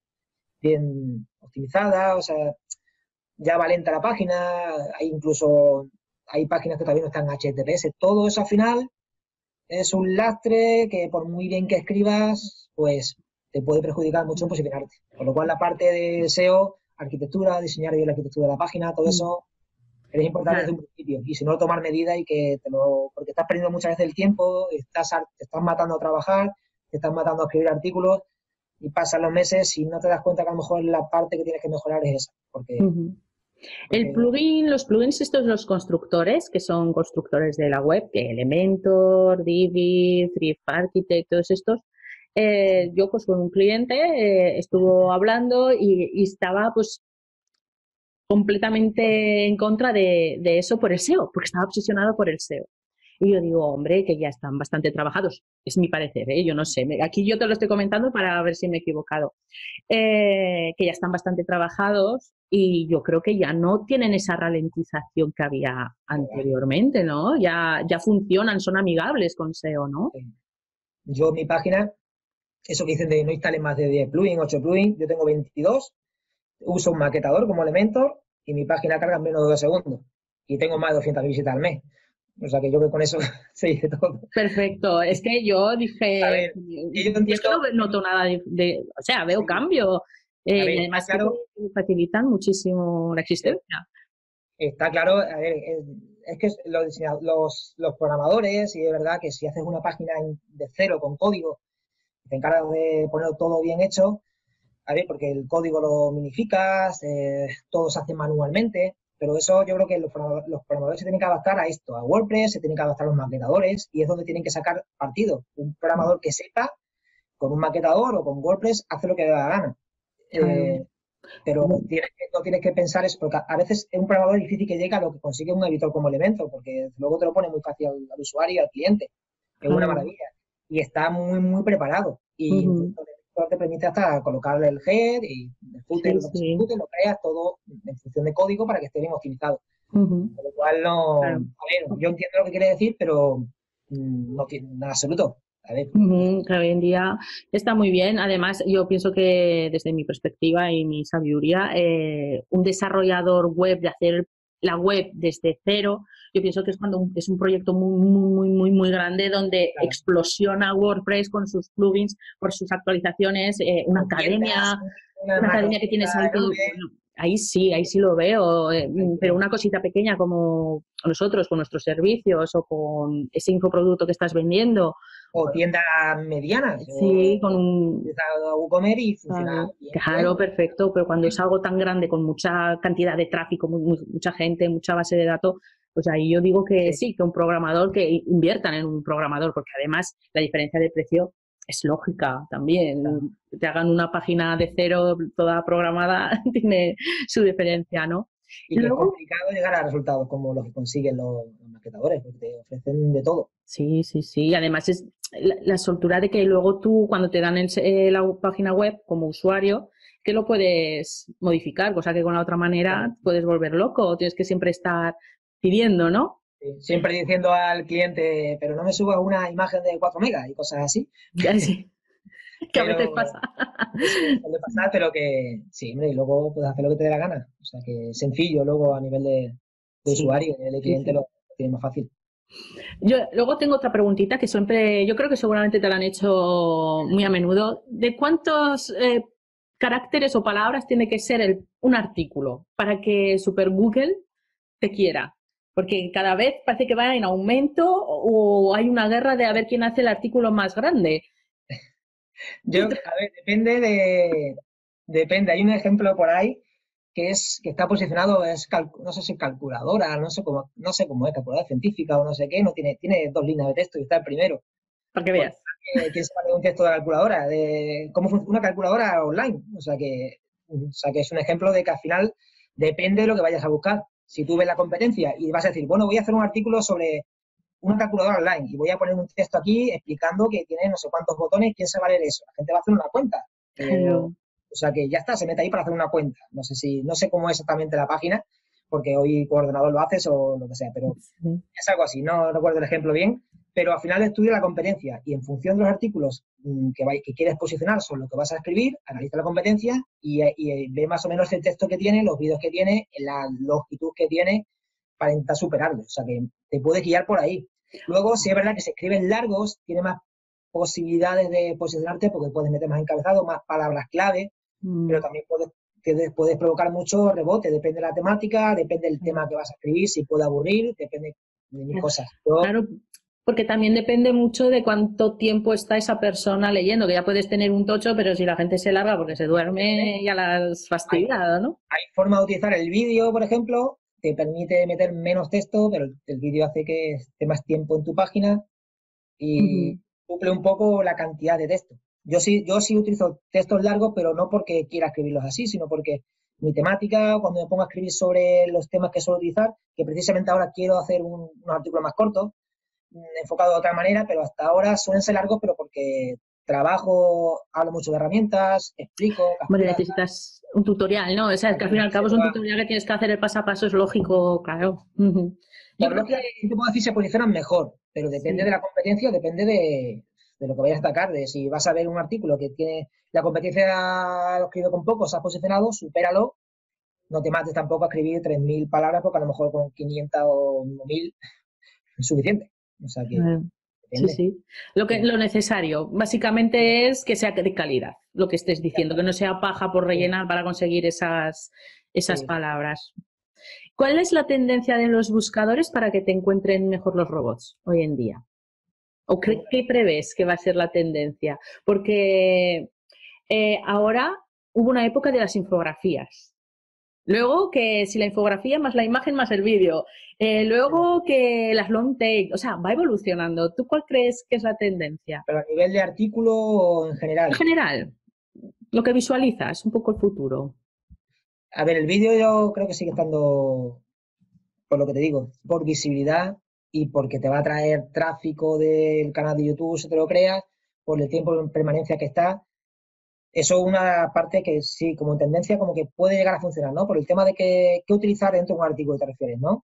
bien optimizada, o sea, ya va lenta la página, hay incluso, hay páginas que todavía no están en H T T P S, todo eso al final es un lastre que por muy bien que escribas, pues te puede perjudicar mucho en posicionarte. Con lo cual la parte de S E O, arquitectura, diseñar bien la arquitectura de la página, todo eso es importante desde un principio. Y si no, tomar medidas y que te lo... Porque estás perdiendo muchas veces el tiempo, estás, te estás matando a trabajar, te estás matando a escribir artículos y pasan los meses y no te das cuenta que a lo mejor la parte que tienes que mejorar es esa. Porque... Uh-huh. El plugin, los plugins estos, los constructores, que son constructores de la web, que Elementor, Divi, Thrift Architect, todos estos, eh, yo pues con un cliente eh, estuvo hablando y, y estaba pues completamente en contra de, de eso por el S E O, porque estaba obsesionado por el S E O. Y yo digo, hombre, que ya están bastante trabajados. Es mi parecer, ¿eh? Yo no sé. Aquí yo te lo estoy comentando para ver si me he equivocado. Eh, que ya están bastante trabajados y yo creo que ya no tienen esa ralentización que había anteriormente, ¿no? Ya, ya funcionan, son amigables con S E O, ¿no? Yo, mi página, eso que dicen de no instalen más de diez plugins, ocho plugins, yo tengo veintidós, uso un maquetador como Elementor y mi página carga en menos de dos segundos. Y tengo más de doscientas visitas al mes. O sea que yo que con eso se dice todo. Perfecto. Es que yo dije, a ver, yo, entiendo, yo es que no noto nada de, de o sea, veo sí. cambio. Eh, ver, y además claro, que facilitan muchísimo la existencia. Está claro, a ver, es, es que los, los, los programadores, y de verdad que si haces una página de cero con código, te encargas de poner todo bien hecho, a ver, porque el código lo minificas, eh, todo se hace manualmente. Pero eso yo creo que los programadores, los programadores se tienen que adaptar a esto, a WordPress, se tienen que adaptar a los maquetadores y es donde tienen que sacar partido. Un programador que sepa, con un maquetador o con WordPress, hace lo que le da la gana. Eh, pero tienes que, no tienes que pensar eso, porque a veces es un programador difícil que llega a lo que consigue un editor como Elementor, porque luego te lo pone muy fácil al, al usuario y al cliente. Es una maravilla. Y está muy, muy preparado. Y uh-huh. te permite hasta colocarle el head y el footer, sí, lo que sí. se lo creas todo en función de código para que esté bien optimizado. Uh-huh. Con lo cual, no, claro. a ver, yo entiendo lo que quiere decir, pero no tiene en absoluto. A ver. Uh-huh. Que hoy en día está muy bien. Además, yo pienso que desde mi perspectiva y mi sabiduría, eh, un desarrollador web de hacer la web desde cero, yo pienso que es cuando un, es un proyecto muy, muy, muy, muy grande donde claro. explosiona WordPress con sus plugins, por sus actualizaciones, eh, una con academia, una, una academia que tienes ahí todo, bueno, ahí sí, ahí sí lo veo, eh, pero una cosita pequeña como nosotros con nuestros servicios o con ese infoproducto que estás vendiendo. O tiendas medianas. Sí, con un... WooCommerce y funciona claro, bien. Claro, perfecto, pero cuando es algo tan grande, con mucha cantidad de tráfico, muy, muy, mucha gente, mucha base de datos, pues ahí yo digo que sí. sí, que un programador, que inviertan en un programador, porque además la diferencia de precio es lógica también. Claro. Que te hagan una página de cero toda programada tiene su diferencia, ¿no? Y, y luego, es complicado llegar a resultados como los que consiguen los, los maquetadores, porque te ofrecen de todo. Sí, sí, sí. Además es la, la soltura de que luego tú, cuando te dan el, eh, la página web como usuario, que lo puedes modificar, cosa que con la otra manera claro. puedes volver loco, tienes que siempre estar pidiendo, ¿no? Sí, siempre diciendo al cliente, pero no me subas una imagen de cuatro megas y cosas así. Ya, sí. Que a veces Pero pasa. eso suele pasar, pero que sí, hombre, y luego puedes hacer lo que te dé la gana. O sea, que es sencillo luego a nivel de, de Sí, usuario, a nivel de sí, cliente sí. lo tiene más fácil. Yo luego tengo otra preguntita que siempre, yo creo que seguramente te la han hecho muy a menudo. ¿De cuántos eh, caracteres o palabras tiene que ser el, un artículo para que Super Google te quiera? Porque cada vez parece que va en aumento o hay una guerra de a ver quién hace el artículo más grande. Yo, a ver, depende de, depende. Hay un ejemplo por ahí que es, que está posicionado, es cal- no sé si calculadora, no sé cómo, no sé cómo es, calculadora científica o no sé qué, no tiene, tiene dos líneas de texto y está el primero. Para que Porque veas. eh, quién sabe de un texto de calculadora, de cómo funciona una calculadora online. O sea que, o sea que es un ejemplo de que al final depende de lo que vayas a buscar. Si tú ves la competencia y vas a decir, bueno, voy a hacer un artículo sobre una calculadora online y voy a poner un texto aquí explicando que tiene no sé cuántos botones, ¿quién se va a leer eso? La gente va a hacer una cuenta. Pero, Claro. o sea que ya está, se mete ahí para hacer una cuenta. No sé si, no sé cómo es exactamente la página, porque hoy por ordenador lo haces o lo que sea, pero Sí. es algo así, no recuerdo el ejemplo bien, pero al final estudia la competencia y en función de los artículos mm, que, vais, que quieres posicionar sobre lo que vas a escribir, analiza la competencia y, y ve más o menos el texto que tiene, los vídeos que tiene, la longitud que tiene para intentar superarlo. O sea que te puedes guiar por ahí. Luego, sí es verdad que si escribes largos, tiene más posibilidades de posicionarte porque puedes meter más encabezado, más palabras clave, pero Mm. también puedes, te- puedes provocar mucho rebote, depende de la temática, depende del tema que vas a escribir, si puede aburrir, depende de mil cosas. Yo, Claro, porque también depende mucho de cuánto tiempo está esa persona leyendo, que ya puedes tener un tocho, pero si la gente se larga porque se duerme, ya la has hay, fastidiado, ¿no? hay forma de utilizar el vídeo, por ejemplo, te permite meter menos texto, pero el, el vídeo hace que esté más tiempo en tu página y Ujú. suple un poco la cantidad de texto. Yo sí, yo sí utilizo textos largos, pero no porque quiera escribirlos así, sino porque mi temática, cuando me pongo a escribir sobre los temas que suelo utilizar, que precisamente ahora quiero hacer un, unos artículos más cortos, mm, enfocado de otra manera, pero hasta ahora suelen ser largos, pero porque trabajo, hablo mucho de herramientas, explico, Bueno, capturas, necesitas un tutorial, ¿no? O sea, es al que al fin y final al se cabo es te un va. tutorial que tienes que hacer el paso a paso, es lógico, claro. Ujú. Yo Por creo lógica, que sí te puedo decir se posicionan mejor, pero depende de sí. la competencia, depende de, de lo que vayas a atacar, de si vas a ver un artículo que tiene la competencia, lo escribe con poco, se ha posicionado, supéralo, no te mates tampoco a escribir tres mil palabras porque a lo mejor con quinientas o mil es suficiente. O sea que Eh, sí, depende. sí. Lo que, Pero, lo necesario, básicamente es que sea de calidad, lo que estés ya diciendo, está. que no sea paja por Sí, rellenar para conseguir esas, esas sí. palabras. ¿Cuál es la tendencia de los buscadores para que te encuentren mejor los robots hoy en día? ¿O Pues, qué, qué prevés que va a ser la tendencia? Porque eh, ahora hubo una época de las infografías. Luego que si la infografía más la imagen más el vídeo. Eh, luego que las long tail. O sea, va evolucionando. ¿Tú cuál crees que es la tendencia? pero a nivel de artículo en En general. general, lo que visualizas, un poco el futuro. A ver, el vídeo yo creo que sigue estando, por lo que te digo, por visibilidad y porque te va a traer tráfico del canal de YouTube, si te lo creas, por el tiempo de permanencia que está. Eso es una parte que sí, como tendencia, como que puede llegar a funcionar, ¿no? Por el tema de que, qué utilizar dentro de un artículo, te refieres, ¿no?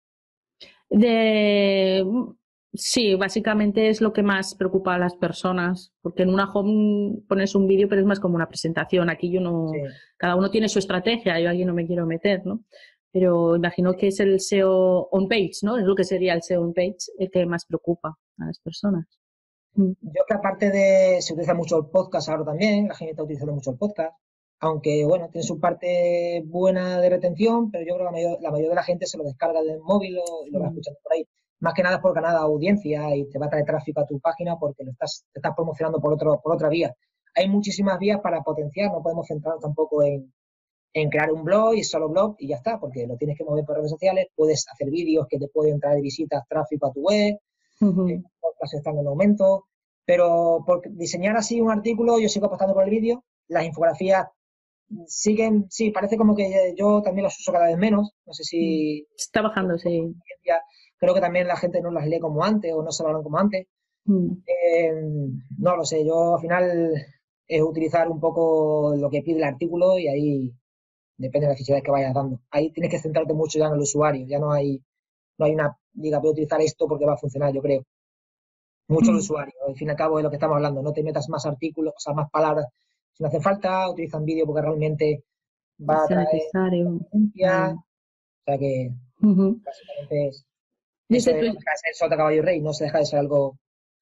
De, sí, básicamente es lo que más preocupa a las personas, porque en una home pones un vídeo, pero es más como una presentación. Aquí yo no, Sí. cada uno tiene su estrategia, yo aquí no me quiero meter, ¿no? Pero imagino que es el S E O on page, ¿no? Es lo que sería el S E O on page el que más preocupa a las personas. Mm. Yo que aparte de, se utiliza mucho el podcast ahora también, la gente está utilizando mucho el podcast, aunque bueno, tiene su parte buena de retención, pero yo creo que la mayor, la mayoría de la gente se lo descarga del móvil o- y lo va Sí. escuchando por ahí. Más que nada es por ganar audiencia y te va a traer tráfico a tu página porque lo estás, te estás promocionando por otro, por otra vía. Hay muchísimas vías para potenciar, no podemos centrarnos tampoco en, en crear un blog y solo blog y ya está, porque lo tienes que mover por redes sociales, puedes hacer vídeos que te pueden traer visitas, tráfico a tu web, eh, Ujú. podcast están en aumento, pero por diseñar así un artículo yo sigo apostando por el vídeo, las infografías siguen, sí, parece como que yo también las uso cada vez menos, no sé si Está bajando, sí. creo que también la gente no las lee como antes o no se valoran como antes. Mm. Eh, no lo sé, yo al final es utilizar un poco lo que pide el artículo y ahí depende de las necesidades que vayas dando. Ahí tienes que centrarte mucho ya en el usuario, ya no hay, no hay una, diga, voy a utilizar esto porque va a funcionar, yo creo. mucho el usuario. Al fin y al cabo es lo que estamos hablando. No te metas más artículos, o sea, más palabras si no hace falta. Utilizan vídeo porque realmente va a sea traer necesario. audiencia. Vale. O sea que Ujú. básicamente es eso Desde de tu, no dejar de ser sota, caballo y rey, no se deja de ser algo,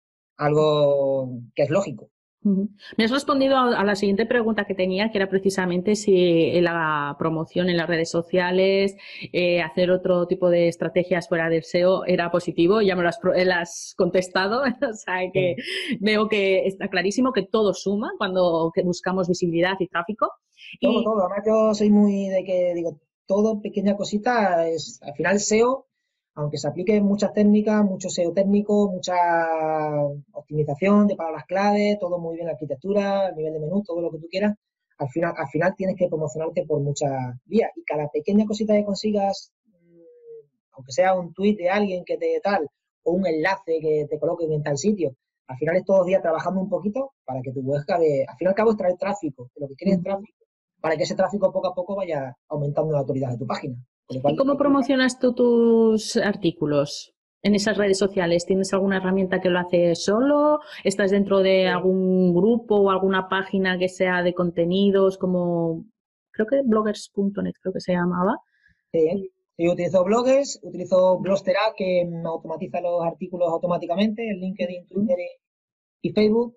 algo que es lógico. Ujú. Me has respondido a, a la siguiente pregunta que tenía, que era precisamente si la promoción en las redes sociales, eh, hacer otro tipo de estrategias fuera del S E O era positivo. Ya me lo has, pro- eh, lo has contestado, o sea que Sí. veo que está clarísimo que todo suma cuando que buscamos visibilidad y tráfico. Todo, Y todo. Además, yo soy muy de que digo, todo pequeña cosita es, al final S E O, aunque se apliquen muchas técnicas, mucho S E O técnico, mucha optimización de palabras clave, todo muy bien, la arquitectura, el nivel de menú, todo lo que tú quieras, al final, al final tienes que promocionarte por muchas vías. Y cada pequeña cosita que consigas, mm, aunque sea un tweet de alguien que te tal, o un enlace que te coloquen en tal sitio, al final es todos los días trabajando un poquito para que tu web acabe, al fin y al cabo es traer tráfico, lo que quieres es Ujú. tráfico para que ese tráfico poco a poco vaya aumentando la autoridad de tu página. Con lo ¿Y cual cómo hay que buscar. promocionas tú tus artículos en esas redes sociales? ¿Tienes alguna herramienta que lo hace solo? ¿Estás dentro de eh, algún grupo o alguna página que sea de contenidos como, creo que bloggers punto net, creo que se llamaba? eh, Yo utilizo bloggers, utilizo Blogstera que me automatiza los artículos automáticamente, en LinkedIn, Ujú. Twitter y, y Facebook.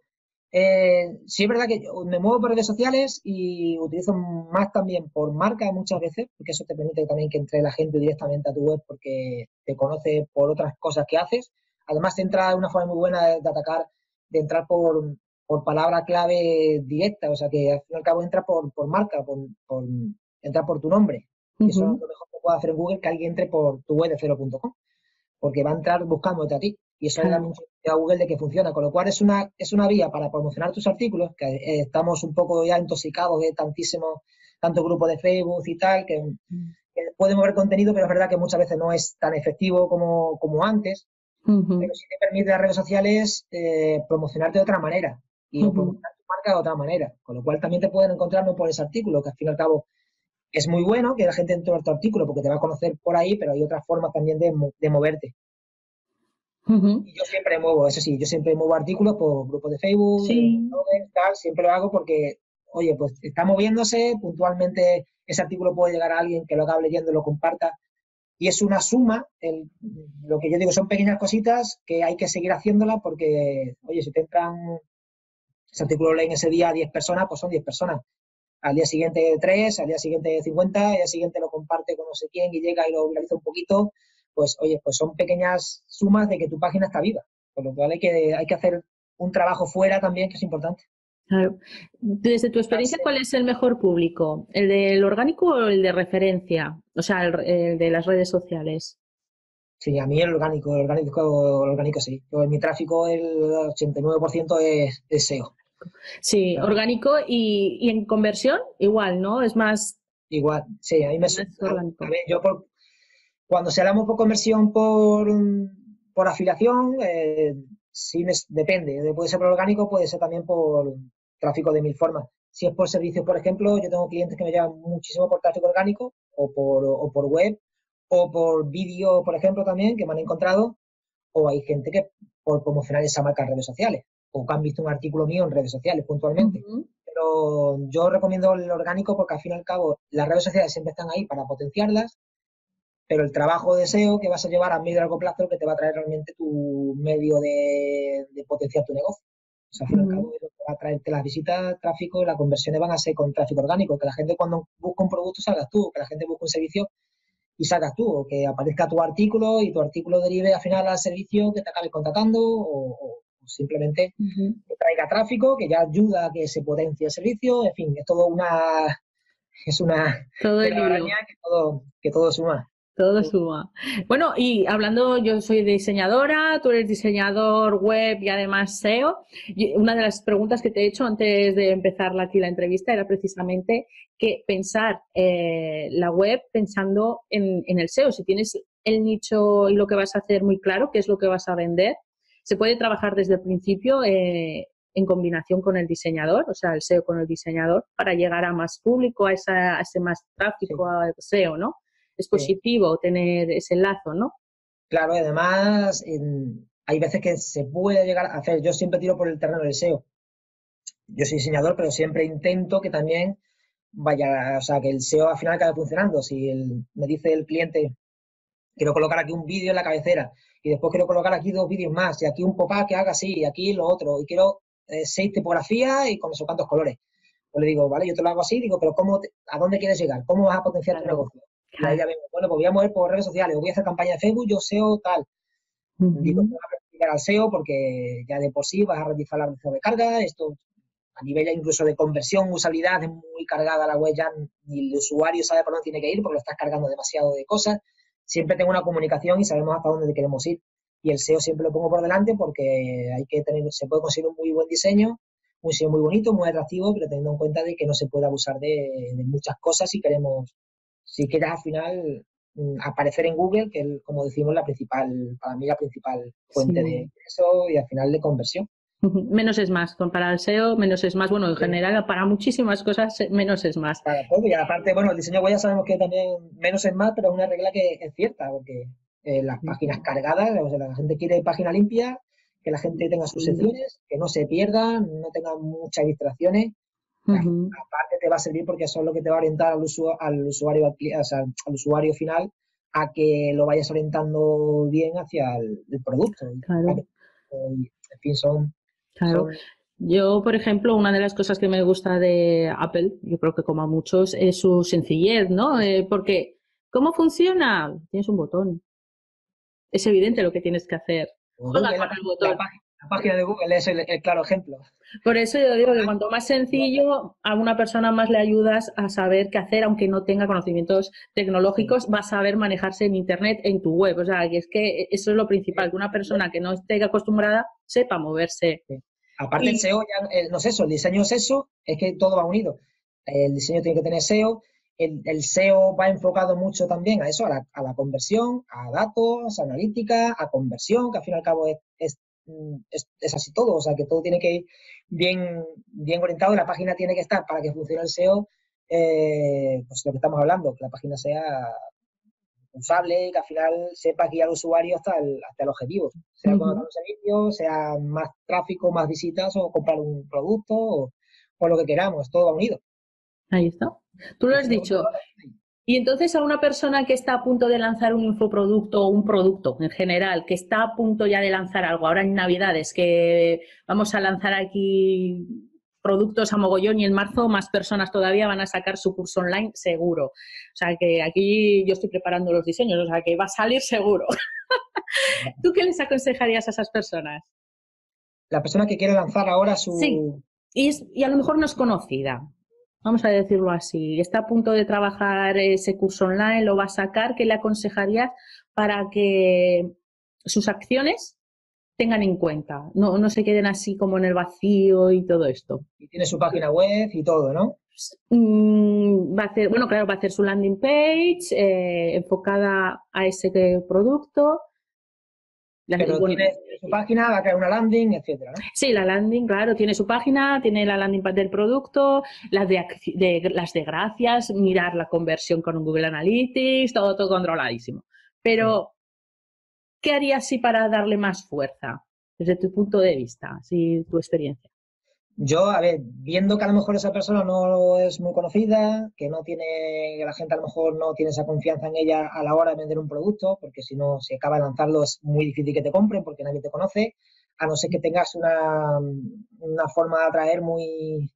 Eh, sí es verdad que yo me muevo por redes sociales y utilizo más también por marca muchas veces, porque eso te permite también que entre la gente directamente a tu web porque te conoce por otras cosas que haces. Además, te entra una forma muy buena de, de atacar, de entrar por, por palabra clave directa, o sea que al fin y al cabo entra por, por marca, por, por entra por tu nombre. Y eso es Ujú. lo mejor que puede hacer en Google, que alguien entre por tu web de cero punto com porque va a entrar buscándote a ti. Y eso le da Claro. mucho a Google de que funciona. Con lo cual es una, es una vía para promocionar tus artículos, que eh, estamos un poco ya intoxicados de tantísimo, tanto grupo de Facebook y tal, que, que puede mover contenido, pero es verdad que muchas veces no es tan efectivo como, como antes, pero Ujú. sí te permite las redes sociales eh, promocionarte de otra manera y o Ujú. promocionar tu marca de otra manera. Con lo cual también te pueden encontrar no por ese artículo, que al fin y al cabo es muy bueno que la gente entre por tu artículo porque te va a conocer por ahí, pero hay otras formas también de, de moverte. Ujú. Y yo siempre muevo, eso sí, yo siempre muevo artículos por grupos de Facebook, Sí. en blogs, tal, siempre lo hago porque, oye, pues está moviéndose, puntualmente ese artículo puede llegar a alguien que lo acabe leyendo y lo comparta. Y es una suma, el, lo que yo digo son pequeñas cositas que hay que seguir haciéndolas porque, oye, si te entran, ese artículo lo leen ese día diez personas, pues son diez personas. Al día siguiente tres, al día siguiente cincuenta, al día siguiente lo comparte con no sé quién y llega y lo viraliza un poquito, pues oye, pues son pequeñas sumas de que tu página está viva. Por lo cual hay que, hay que hacer un trabajo fuera también que es importante. Claro. Desde tu experiencia, ¿cuál es el mejor público? ¿El del orgánico o el de referencia? O sea, el, el de las redes sociales. Sí, a mí el orgánico, el orgánico, el orgánico sí. Yo, en mi tráfico el ochenta y nueve por ciento es, es S E O. Sí, Claro. orgánico y, y en conversión igual, ¿no? Es más, Igual, sí, a mí me... más A, a orgánico. ver, yo por, cuando se hablamos por conversión por, por afiliación, eh, sí me, depende. Puede ser por orgánico, puede ser también por tráfico de mil formas. Si es por servicios, por ejemplo, yo tengo clientes que me llevan muchísimo por tráfico orgánico o por, o por web o por vídeo, por ejemplo, también, que me han encontrado, o hay gente que por promocionar esa marca en redes sociales o que han visto un artículo mío en redes sociales puntualmente. Ujú. Pero yo recomiendo el orgánico porque al fin y al cabo las redes sociales siempre están ahí para potenciarlas, pero el trabajo de S E O que vas a llevar a medio y largo plazo que te va a traer realmente tu medio de, de potenciar tu negocio. O sea, al fin y al Ujú. cabo, es lo que va a traerte las visitas, tráfico y las conversiones van a ser con tráfico orgánico. Que la gente cuando busca un producto salgas tú, que la gente busca un servicio y salgas tú, o que aparezca tu artículo y tu artículo derive al final al servicio que te acabe contratando o, o simplemente Ujú. que traiga tráfico, que ya ayuda a que se potencie el servicio. En fin, es todo una, es una Todo el telaraña hilo. que todo, que todo suma. Todo suma. Bueno, y hablando, yo soy diseñadora, tú eres diseñador web y además S E O. Y una de las preguntas que te he hecho antes de empezar aquí la entrevista era precisamente que pensar eh, la web pensando en, en el S E O. Si tienes el nicho y lo que vas a hacer muy claro, qué es lo que vas a vender, se puede trabajar desde el principio eh, en combinación con el diseñador, o sea, el S E O con el diseñador, para llegar a más público, a, esa, a ese más tráfico, Sí, al S E O, ¿no? Es sí. positivo tener ese lazo, ¿no? Claro, y además, en, hay veces que se puede llegar a hacer. Yo siempre tiro por el terreno del S E O. Yo soy diseñador, pero siempre intento que también vaya, o sea, que el S E O al final acabe funcionando. Si el, me dice el cliente, quiero colocar aquí un vídeo en la cabecera y después quiero colocar aquí dos vídeos más y aquí un pop-up que haga así y aquí lo otro y quiero eh, seis tipografías y con esos cuantos colores. Pues le digo, vale, yo te lo hago así, digo, pero ¿cómo te, ¿a dónde quieres llegar? ¿Cómo vas a potenciar Claro, tu negocio? Y claro. ahí ya vengo, bueno, pues voy a mover por redes sociales, o voy a hacer campaña de Facebook, yo S E O tal. Uh-huh. Digo, te vas a practicar al S E O porque ya de por sí vas a realizar la velocidad de carga, esto a nivel ya incluso de conversión, usabilidad, es muy cargada la web, ya ni el usuario sabe por dónde tiene que ir porque lo estás cargando demasiado de cosas. Siempre tengo una comunicación y sabemos hasta dónde queremos ir. Y el S E O siempre lo pongo por delante porque hay que tener, se puede conseguir un muy buen diseño, un diseño muy bonito, muy atractivo, pero teniendo en cuenta de que no se puede abusar de, de muchas cosas si queremos, si quieres al final mm, aparecer en Google, que es, como decimos, la principal, para mí la principal fuente Sí. de ingreso y al final de conversión. Menos es más, para el S E O, menos es más. Bueno, en Sí. general, para muchísimas cosas, menos es más. Para todo. Y aparte, bueno, el diseño web ya sabemos que también menos es más, pero es una regla que es cierta, porque eh, las páginas cargadas, o sea, la gente quiere página limpia, que la gente tenga sus secciones, que no se pierdan, no tenga muchas distracciones. Uh-huh. Aparte te va a servir porque eso es lo que te va a orientar al, usu al usuario, o sea, al usuario final a que lo vayas orientando bien hacia el, el producto. Claro. Y, en fin, son... Claro. son Yo, por ejemplo, una de las cosas que me gusta de Apple, yo creo que como a muchos, es su sencillez, ¿no? Eh, porque, ¿cómo funciona? Tienes un botón. Es evidente lo que tienes que hacer. Juega Google, con la, el botón. la, la página de Google es el, el claro ejemplo. Por eso yo digo que cuanto más sencillo, a una persona más le ayudas a saber qué hacer, aunque no tenga conocimientos tecnológicos, va a saber manejarse en Internet, en tu web. O sea, que es que eso es lo principal, que una persona que no esté acostumbrada sepa moverse. Sí. Aparte Y, el S E O, ya, el, no es eso, el diseño es eso, es que todo va unido. El diseño tiene que tener S E O, el, el S E O va enfocado mucho también a eso, a la, a la conversión, a datos, a analítica, a conversión, que al fin y al cabo es, es, es, es así todo, o sea que todo tiene que ir bien, bien orientado y la página tiene que estar para que funcione el S E O, eh, pues lo que estamos hablando, que la página sea usable y que al final sepa guiar al usuario hasta el, hasta el objetivo, sea contratar un servicio, sea más tráfico, más visitas o comprar un producto o, o lo que queramos, todo va unido. ahí está. Tú lo has dicho. Y entonces a una persona que está a punto de lanzar un infoproducto o un producto en general, que está a punto ya de lanzar algo, ahora en Navidades, que vamos a lanzar aquí productos a mogollón y en marzo más personas todavía van a sacar su curso online seguro. O sea que aquí yo estoy preparando los diseños, o sea que va a salir seguro. ¿Tú qué les aconsejarías a esas personas? La persona que quiere lanzar ahora su... Sí, y, es, y a lo mejor no es conocida. Vamos a decirlo así, está a punto de trabajar ese curso online, lo va a sacar, ¿qué le aconsejarías para que sus acciones tengan en cuenta? No, no se queden así como en el vacío y todo esto. Y tiene su página web y todo, ¿no? Mm, va a hacer, bueno, claro, va a hacer su landing page eh, enfocada a ese producto. Pero Bueno, tiene su página, va a crear una landing, etcétera, ¿no? sí, la landing, claro, tiene su página, tiene la landing page del producto, las de, de, las de gracias, mirar la conversión con Google Analytics, todo, todo controladísimo. Pero, sí. ¿Qué harías sí para darle más fuerza desde tu punto de vista, sí, tu experiencia? Yo, a ver, viendo que a lo mejor esa persona no es muy conocida, que no tiene, que la gente a lo mejor no tiene esa confianza en ella a la hora de vender un producto, porque si no, si acaba de lanzarlo es muy difícil que te compren porque nadie te conoce, a no ser que tengas una, una forma de atraer muy,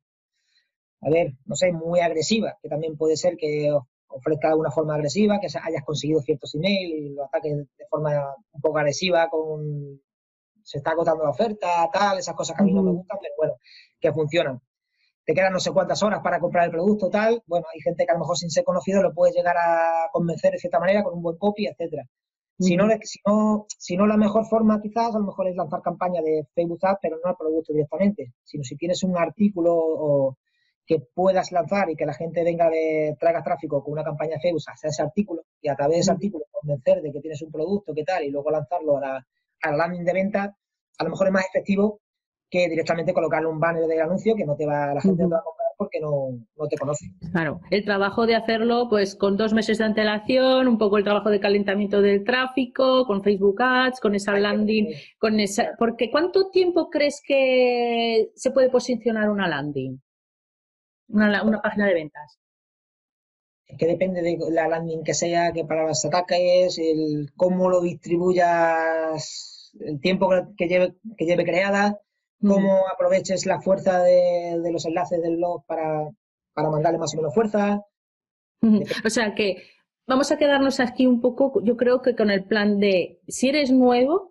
a ver, no sé, muy agresiva, que también puede ser que ofrezca una forma agresiva, que hayas conseguido ciertos emails y lo ataques de forma un poco agresiva con... se está agotando la oferta, tal, esas cosas que a mí no me gustan, pero bueno, que funcionan. Te quedan no sé cuántas horas para comprar el producto, tal, bueno, hay gente que a lo mejor sin ser conocido lo puedes llegar a convencer de cierta manera con un buen copy, etcétera. Si no, si no, si no la mejor forma quizás a lo mejor es lanzar campaña de Facebook Ads, pero no al producto directamente, sino si tienes un artículo o que puedas lanzar y que la gente venga de, traigas tráfico con una campaña de Facebook hacia ese artículo y a través de ese artículo convencer de que tienes un producto, qué tal, y luego lanzarlo a la, a la landing de venta, a lo mejor es más efectivo que directamente colocarle un banner del anuncio que no te va, la gente uh-huh. no te va a comprar porque no, no te conocen. Claro, el trabajo de hacerlo pues con dos meses de antelación, un poco el trabajo de calentamiento del tráfico, con Facebook Ads, con esa landing, con esa, porque ¿cuánto tiempo crees que se puede posicionar una landing? Una, una página de ventas. Es que depende de la landing que sea, qué palabras ataques, el cómo lo distribuyas, el tiempo que lleve, que lleve creada, cómo mm. aproveches la fuerza de, de los enlaces del blog para, para mandarle más o menos fuerza. Mm. O sea que vamos a quedarnos aquí un poco, yo creo que con el plan de, si eres nuevo,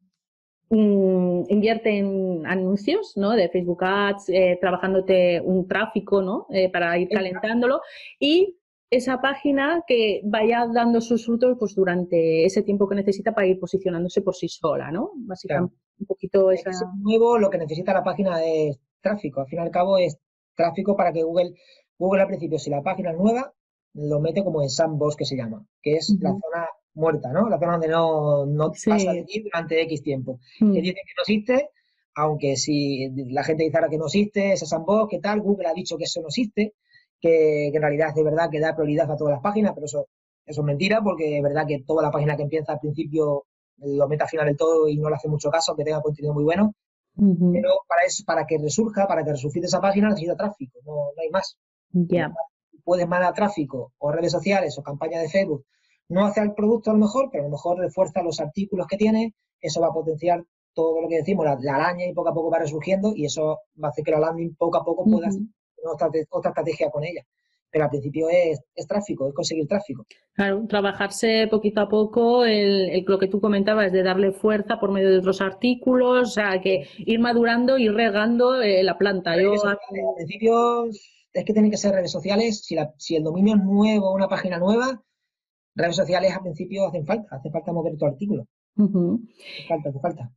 mmm, invierte en anuncios, ¿no? De Facebook Ads, eh, trabajándote un tráfico, ¿no? Eh, para ir calentándolo y esa página que vaya dando sus frutos pues durante ese tiempo que necesita para ir posicionándose por sí sola, ¿no? Básicamente, claro. Un poquito esa... Es nuevo, lo que necesita la página es tráfico. Al fin y al cabo es tráfico para que Google, Google al principio, si la página es nueva, lo mete como en sandbox, que se llama, que es uh-huh. la zona muerta, ¿no? La zona donde no, no sí. pasa de aquí durante X tiempo. Uh-huh. Que dice que no existe, aunque si la gente dice ahora que no existe, ese sandbox, ¿qué tal? Google ha dicho que eso no existe. Que, que en realidad es de verdad que da prioridad a todas las páginas, pero eso, eso es mentira, porque es verdad que toda la página que empieza al principio lo mete al final del todo y no le hace mucho caso, que tenga contenido muy bueno. Uh-huh. Pero para eso, para que resurja, para que resucite esa página necesita tráfico, no, no hay más. Yeah. Puedes mandar tráfico o redes sociales o campañas de Facebook, no hacia el producto a lo mejor, pero a lo mejor refuerza los artículos que tiene, eso va a potenciar todo lo que decimos, la, la araña, y poco a poco va resurgiendo y eso va a hacer que la landing poco a poco pueda uh-huh. Otra, otra estrategia con ella, pero al principio es, es tráfico, es conseguir tráfico. Claro, trabajarse poquito a poco el, el, lo que tú comentabas de darle fuerza por medio de otros artículos, o sea, que ir madurando y regando eh, la planta. Yo... Sociales, al principio es que tienen que ser redes sociales, si, la, si el dominio es nuevo, una página nueva, redes sociales al principio hacen falta, hace falta mover tu artículo. Uh-huh. Hace falta, hace falta.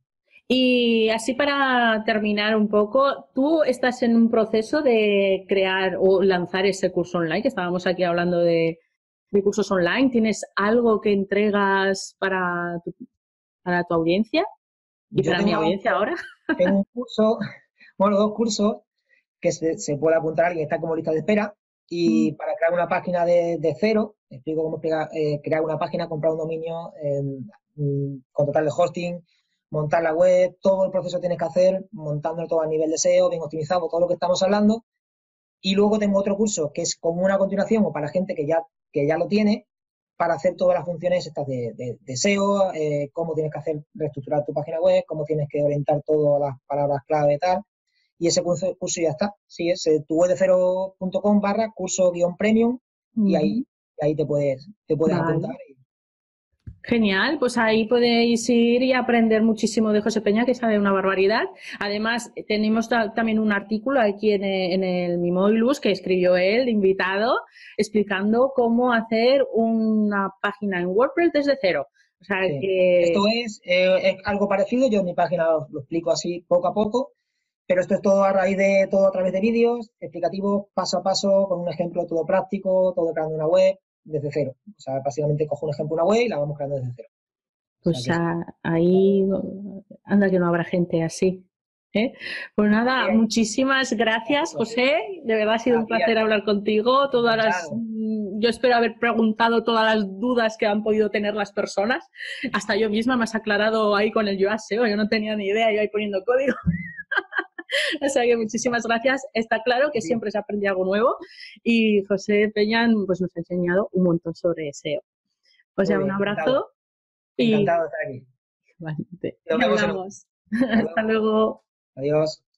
Y así para terminar un poco, tú estás en un proceso de crear o lanzar ese curso online, que estábamos aquí hablando de, de cursos online. ¿Tienes algo que entregas para tu, para tu audiencia y Yo para mi audiencia ahora? Tengo un curso, bueno, dos cursos que se, se puede apuntar, alguien está como lista de espera y mm. para crear una página de, de cero, explico cómo explica, eh, crear una página, comprar un dominio, eh, contratar el hosting, montar la web, todo el proceso tienes que hacer, montándolo todo a nivel de S E O, bien optimizado, todo lo que estamos hablando. Y luego tengo otro curso que es como una continuación o para gente que ya, que ya lo tiene, para hacer todas las funciones estas de, de, de S E O, eh, cómo tienes que hacer, reestructurar tu página web, cómo tienes que orientar todas las palabras clave y tal. Y ese curso, curso ya está. Sí, es eh, tu web de cero punto com barra curso guión premium uh-huh. y ahí, ahí te puedes, te puedes vale. apuntar. Y, Genial, pues ahí podéis ir y aprender muchísimo de José Peña, que sabe una barbaridad. Además, tenemos también un artículo aquí en el, en el Mimoilus que escribió él, de invitado, explicando cómo hacer una página en WordPress desde cero. O sea, sí. que... Esto es, eh, es algo parecido, yo en mi página lo, lo explico así poco a poco, pero esto es todo a raíz de, todo a través de vídeos explicativos, paso a paso, con un ejemplo todo práctico, todo creando una web desde cero. O sea, básicamente cojo un ejemplo de una web y la vamos creando desde cero. Pues o sea, que... ahí anda que no habrá gente así. ¿eh? Pues nada, Bien. muchísimas gracias, José. De verdad ha sido un placer hablar contigo. Todas las, yo espero haber preguntado todas las dudas que han podido tener las personas. Hasta yo misma me has aclarado ahí con el Yoast S E O. Yo no tenía ni idea, yo ahí poniendo código. O sea que muchísimas gracias. Está claro que siempre se aprende algo nuevo y José Peña pues, nos ha enseñado un montón sobre S E O. O sea, un abrazo. Encantado. Y... encantado de estar aquí. Vale, te... Nos hablamos. Hasta luego. Adiós.